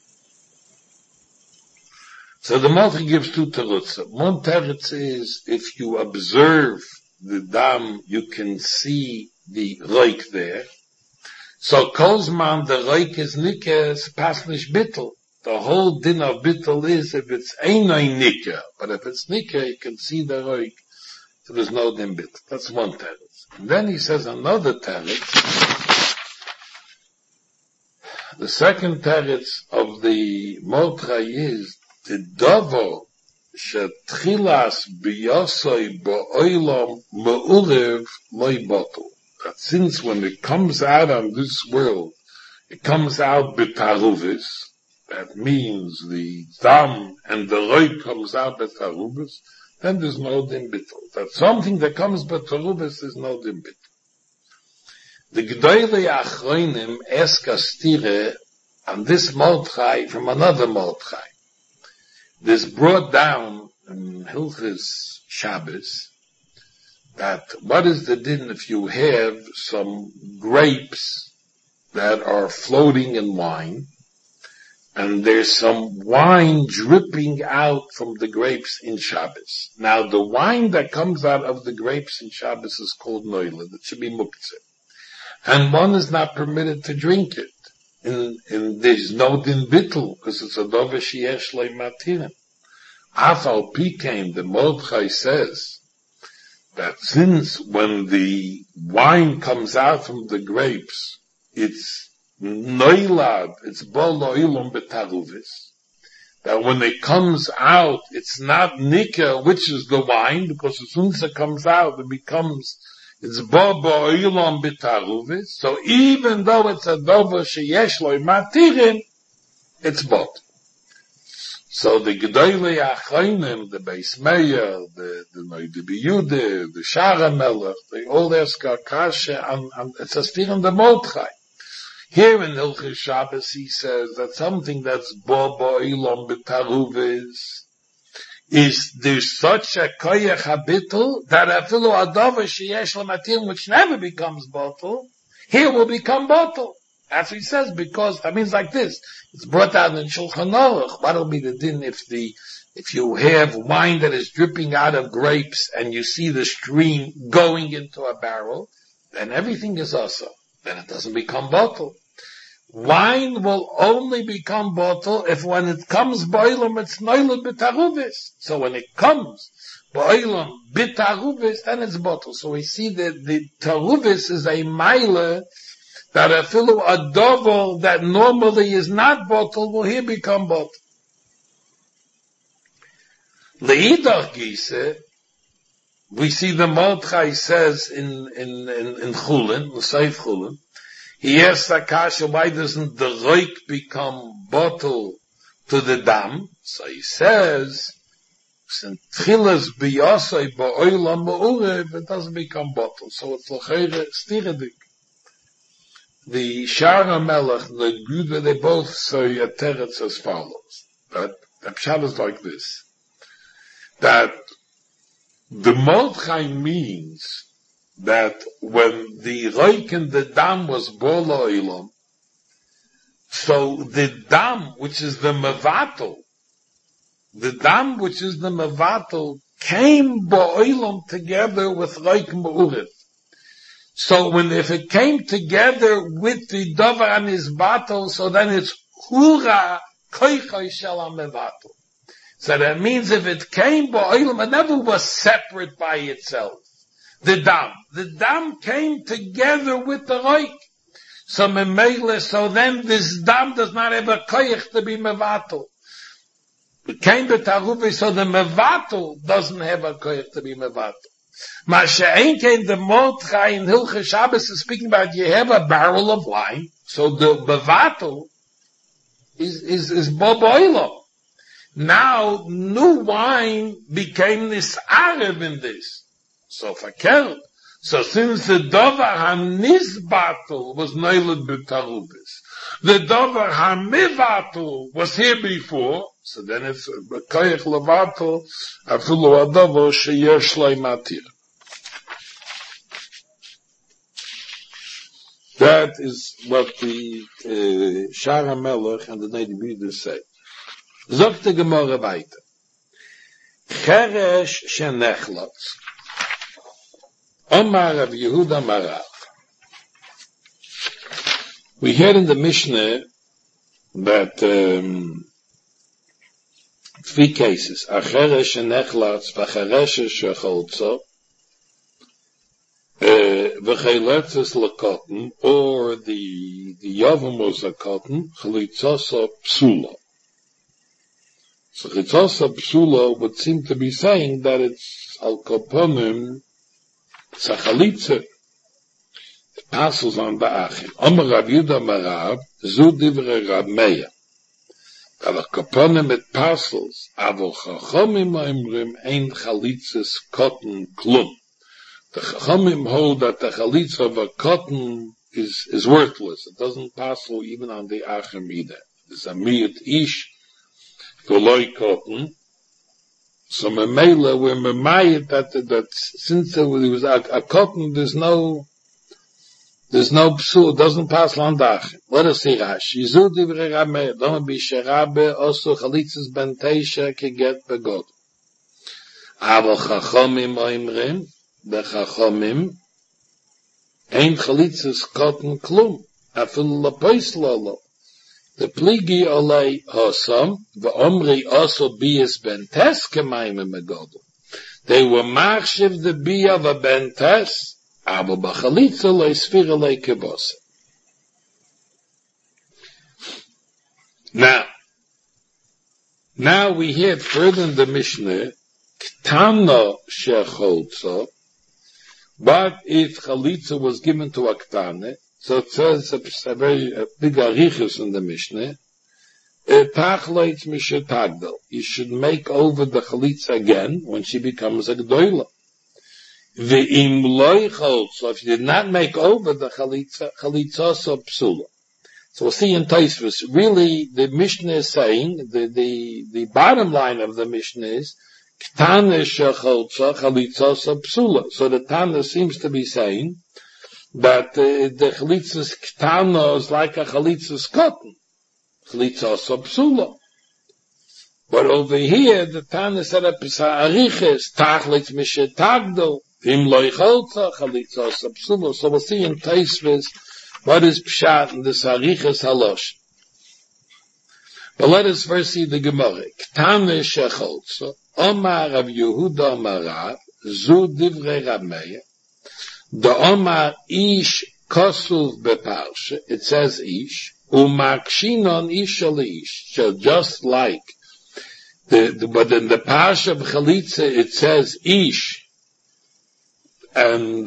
So the Mordechai gives two teretz. One teretz is, if you observe the dam, you can see the roik there. So Kozman, the roik is nikah, pasnish bittel. The whole din of bittel is if it's einay nikah, but if it's nikah, you can see the roik. So there's no din bittel. That's one teretz. And then he says another teretz. The second teretz of the Mordechai is the davo shetchilas biyosoi ba'olam ma'urev loy bottle. That since when it comes out on this world, it comes out b'taruvis. That means the dam and the roik comes out b'taruvis. Then there's no din bittul. That something that comes b'taruvis is no din bittul. The G'dayli Achronim ask Astire on this Mordechai from another Mordechai. This brought down in Hilchos Shabbos that what is the din if you have some grapes that are floating in wine and there's some wine dripping out from the grapes in Shabbos. Now the wine that comes out of the grapes in Shabbos is called noila. It should be muktzeh. And one is not permitted to drink it. And there's no din bittul, because it's a dove sheyesh lo matirim. Afal Pikein, the Mordechai says, that since when the wine comes out from the grapes, it's noilad, it's bol lo'ilum betaruvis, that when it comes out, it's not nikah, which is the wine, because as soon as it comes out, it becomes it's Bobo Ilon Bitaruvis, so even though it's a Dover Sheyesh Lo Matirim, it's bot. So the Gedolei Achronim, the Beis Meir, the Noide Biyude, the Shara Melech, they all ask Akasha, and it's a steer in the Mordechai. Here in Hilchos Shabbos he says that something that's Bobo Ilon Bitaruvis, is there's such a koyach habitul that afilu adava sheyesh lamatim, which never becomes bottle, here will become bottle. That's what he says, because that means like this. It's brought out in Shulchan Aruch. What'll be the din if you have wine that is dripping out of grapes and you see the stream going into a barrel, then everything is also. Then it doesn't become bottle. Wine will only become bottle if when it comes boilam, it's noilad bitaruvis. So when it comes boilam bitaruvis, then it's bottle. So we see that the taruvis is a mile that a filu adovo that normally is not bottle will here become bottle. Leidach gise, we see the Mordechai says in Chulin, the Seif Chulin, he asks Akasha, why doesn't the roik become bottle to the dam? So he says, it doesn't become bottle. So it's l'cheire stiradik. The Shara Melech, the Guda, they both say a teretz as follows. That the pshat is like this. That the Mordechai means that when the roik in the dam was bolo ilam, so the dam, which is the mevatel, came bo'olam together with roik ma'urev. So if it came together with the davar and his battle, so then it's hura koichai shel mevatel. So that means if it came bo'olam, it never was separate by itself. The dam came together with the roik. So then this dam does not have a koyach to be mevatel. It came to Tarubi, so the mevatel doesn't have a koyach to be mevatel. Masha'en came the Mordechai in Hilchah Shabbos is speaking about you have a barrel of wine, so the mevatel is boboilo. Now, new wine became this Arab in this. So fakir. So since the Dovar HaNizbatel was Neilad B'Tarubis, the Dovar HaMivatel was here before, so then it's B'Koyach Levatel, Afilu Adovo Sheyesh Lei Matir. That is what the Shar HaMelech and the Neidim Yudah say. Zogt the Gemara weiter. Cheresh Shenechlotz. Omar Rav Yehuda Marav. We heard in the Mishnah that three cases, Acheresh Shenechlatz, Vacheresh Shecholzo, V'cheiletzes Lakotten, or the Yavam was a cotton, Chalitzosa Psula. So Chalitzosa Psula would seem to be saying that it's Al Koponim, it's a chalitza. It passes on the Achim. Omer Rav Yehuda Marav, Zu Divrei Rab Meir. Al Koponim it passes, Avo Chachomim Oimrim ein chalitzas cotton klum. The Chachomim hold that the chalitza of a cotton is worthless. It doesn't pass even on the Achim either. It's a miyut ish, Goloi cotton. So Memela, we're memayit that since there was a cotton, there's no psul, it doesn't pass landach. Let us see Rashi. Yizu divrei Rab Meir, don't be sherabe, also chalitzas ben teisha can get begod. Avo chachomim oimrim, bechachomim, ein chalitzas cotton klum, afil lapois lolo. The pligi olei hosam, the omri also bias bentes kemaim megodel. They were machshiv the bia of a bentes, aber bachalitza lo isfira le kebose. Now we hear further in the Mishnah, ktano shecholzo, but if chalitza was given to a ktane, so it says a very big arichus in the Mishnah. Tachleitz mishetagdel. You should make over the chalitza again when she becomes a gdoila. Ve'im loichol. So if you did not make over the chalitza so psula. So we'll see in Tosfos. Really, the Mishnah is saying the bottom line of the Mishnah is ktane shecholza chalitza so psula. So the Tana seems to be saying that the chalitzas ktana is like a chalitzas cotton. Chalitzas psula. But over here, the Tana set up as ariches, tachlitz mishetagdel, im loicholza, chalitzas psula. So we'll see in Tosfos what is pshat in this ariches halosh. But let us first see the Gemara. Ktana shecholza, Omar Rav Yehuda Marav, Zu divrei Rab Meir, the Omar Ish Kosuv Beparsha, it says Ish, Umakshinon Ish al Ish, so just like but in the Parsha of Chalitza it says Ish, and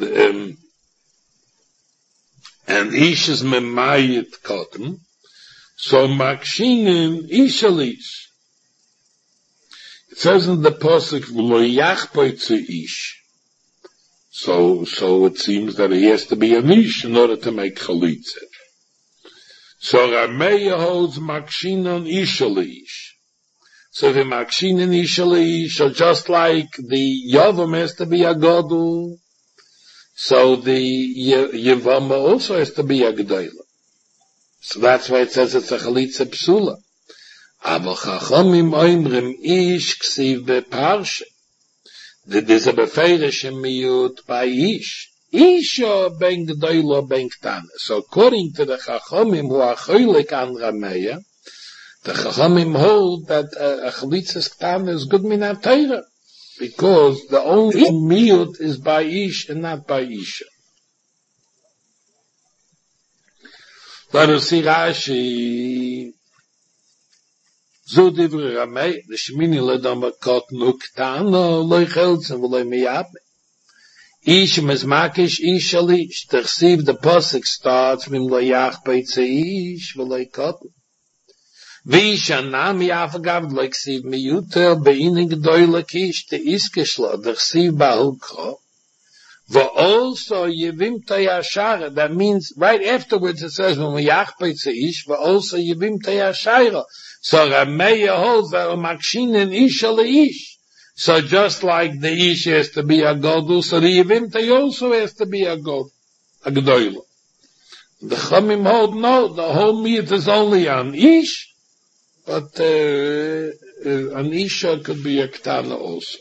Ish is Memayit Cotton, so Makshinon Ish al Ish. It says in the Pasuk, V'lo yachpoi tzu Ish. So it seems that he has to be a nish in order to make chalitza. So Rameya holds makshinon ishalish. So the makshinon ishalish are just like the yavam has to be a godul. So the yavama also has to be a gedayla. So that's why it says it's a chalitza psula. Avo chachomim oimrim ish ksiv beparsha. There's a befeirish miyut by Ish. Isha ben g'doilo ben k'tana. So according to the Chachomim who are cholik an Rameya, the Chachomim hold that a chalitzas k'tana is good minat Torah, because the only miyut is by Ish and not by Isha. Let us see Rashi. So divre Ramei, the Shemini ledam kot nuktano, loy chelzen, v'loy miyab. Ish mezmakish, ish alish. Tersiv, the pasuk starts, v'im lo yach peitze ish, v'loy kot. V'ish anam yafagav, like siv miyutel, be'inig doyle kish, te iskeshlo, tersiv bahukro. V'olso yevim tayashara. That means right afterwards it says when we yachpeitze ish. V'olso yevim tayashara. So Rameya holds that makshinin ish ish. So just like the ish has to be a godul, so the yevim tay also has to be a god, a gdoila. The Chamim hold no. The whole meat is only an ish, but an isha could be a ktana also.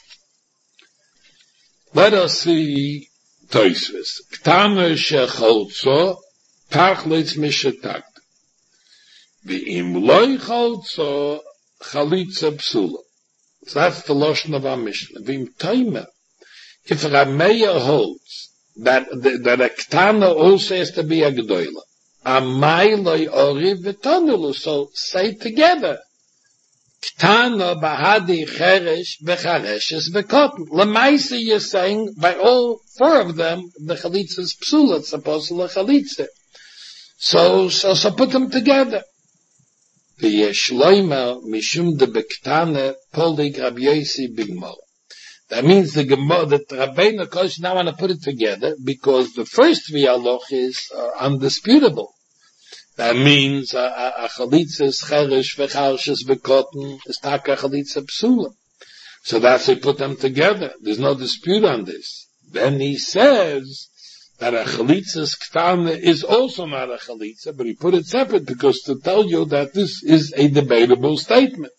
Let us see Tosfos. Ktana shecholzo, tachlitz mishetakt. V'im loy cholzo, chalitza psula. So that's the Lashon of our Mishnah. V'im toimer. If Rameya holds that a ktana also has to be a gdoila, amai loy oriv v'tonulu, so say together. Ktana bahadi cheresh v'chareshes v'kotten. Lemaisa, you're saying, by all four of them, the chalitza is psula, it's supposed to be chalitza. So put them together. V'yeshloima mishum de bektane polig Rabbi Yossi bigmor. That means the Gemara, that Rabbeinu Kosh now want to put it together, because the first v'yaloch is undisputable. That means a chalitza is cheresh v'charshes v'kotten is taka chalitza psula. So that's why put them together. There's no dispute on this. Then he says that a chalitza's ktana is also not a chalitza, but he put it separate because to tell you that this is a debatable statement.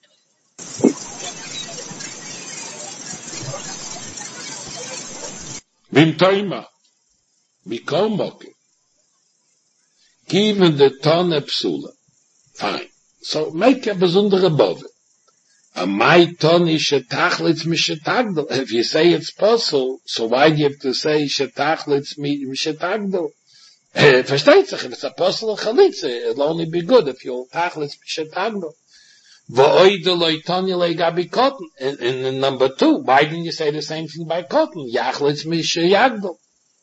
Vimtoima, mikol mokim. Given the tonne psula. Fine. So make a besondere bove. A my tonne is shetachlitz mishetagdel. If you say it's possible, so why do you have to say shetachlitz mishetagdel? Versteht sich, if it's a possible chalitza, it'll only be good if you'll tachlitz mishetagdel. V'oide loy tonne le gabi cotton. In number 2, why didn't you say the same thing by cotton? Yachlitz mishetagdel.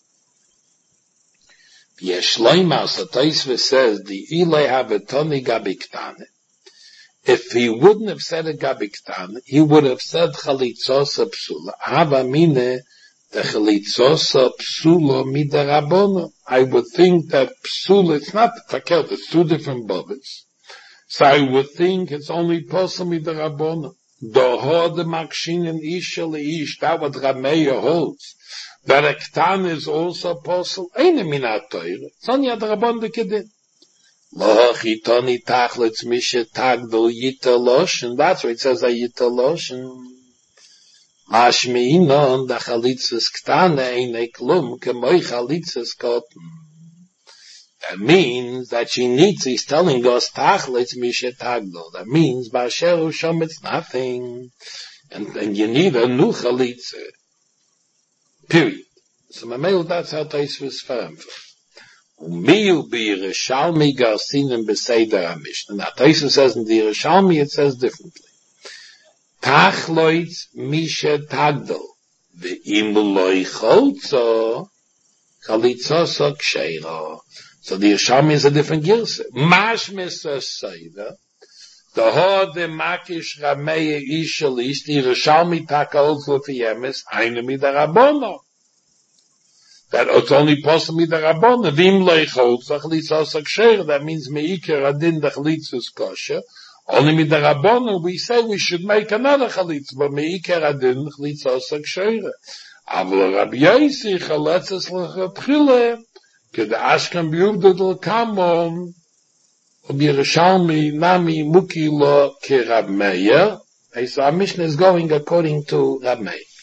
Yeshloima, so Tosfos says, the ilay havetoni gabiktane. If he wouldn't have said a gabiktane, he would have said chalitzosa psula. Hava mine, the chalitzosa psula midarabono. I would think that psula, it's not fakert, it's two different bobbers. So I would think it's only possible midarabono. Doho de makshin and isha leish, that what Rameya holds. That a ktan is also apostle, eine minat teure. It's only a drabon de kedin. Lo chitoni tachlitz mishe tagdol yitalosh, and that's why it says a yitalosh, and mashmeinon da chalitzes ktane eine klum, kemoi chalitzes kotten. That means that he's telling us tachlitz mishe tagdol. That means ba'asher shom it's nothing. And you need a new chalitze. Period. So Mamel, that's how Tosfos firm. Umiyu bi Yerushalmi garsinim b'seider HaMishnah. Now Tosfos says in the Yerushalmi it says differently. Tachloitz mishe tagdol ve'im loy cholzo chalitzoso ksheiro. So the Yerushalmi is a different girsa. Mashmes seider. The hod de makish Rameya ishalish, the Yerushalmi taka also for yemes, eine midarabono. That it's only possible midarabono. Vim leichot, chalitza ksheira, that means meiker adin the chalitza is kosher. Only midarabono, we say we should make another chalitza, but meiker adin chalitza ksheira. Avlo Rabbi Yossi chaletzes lechatchile, ke the ashkan biuvdodel kamon, Yerushalmi nami muki lo ke Rab Meir. So our Mishnah is going according to Rab Meir.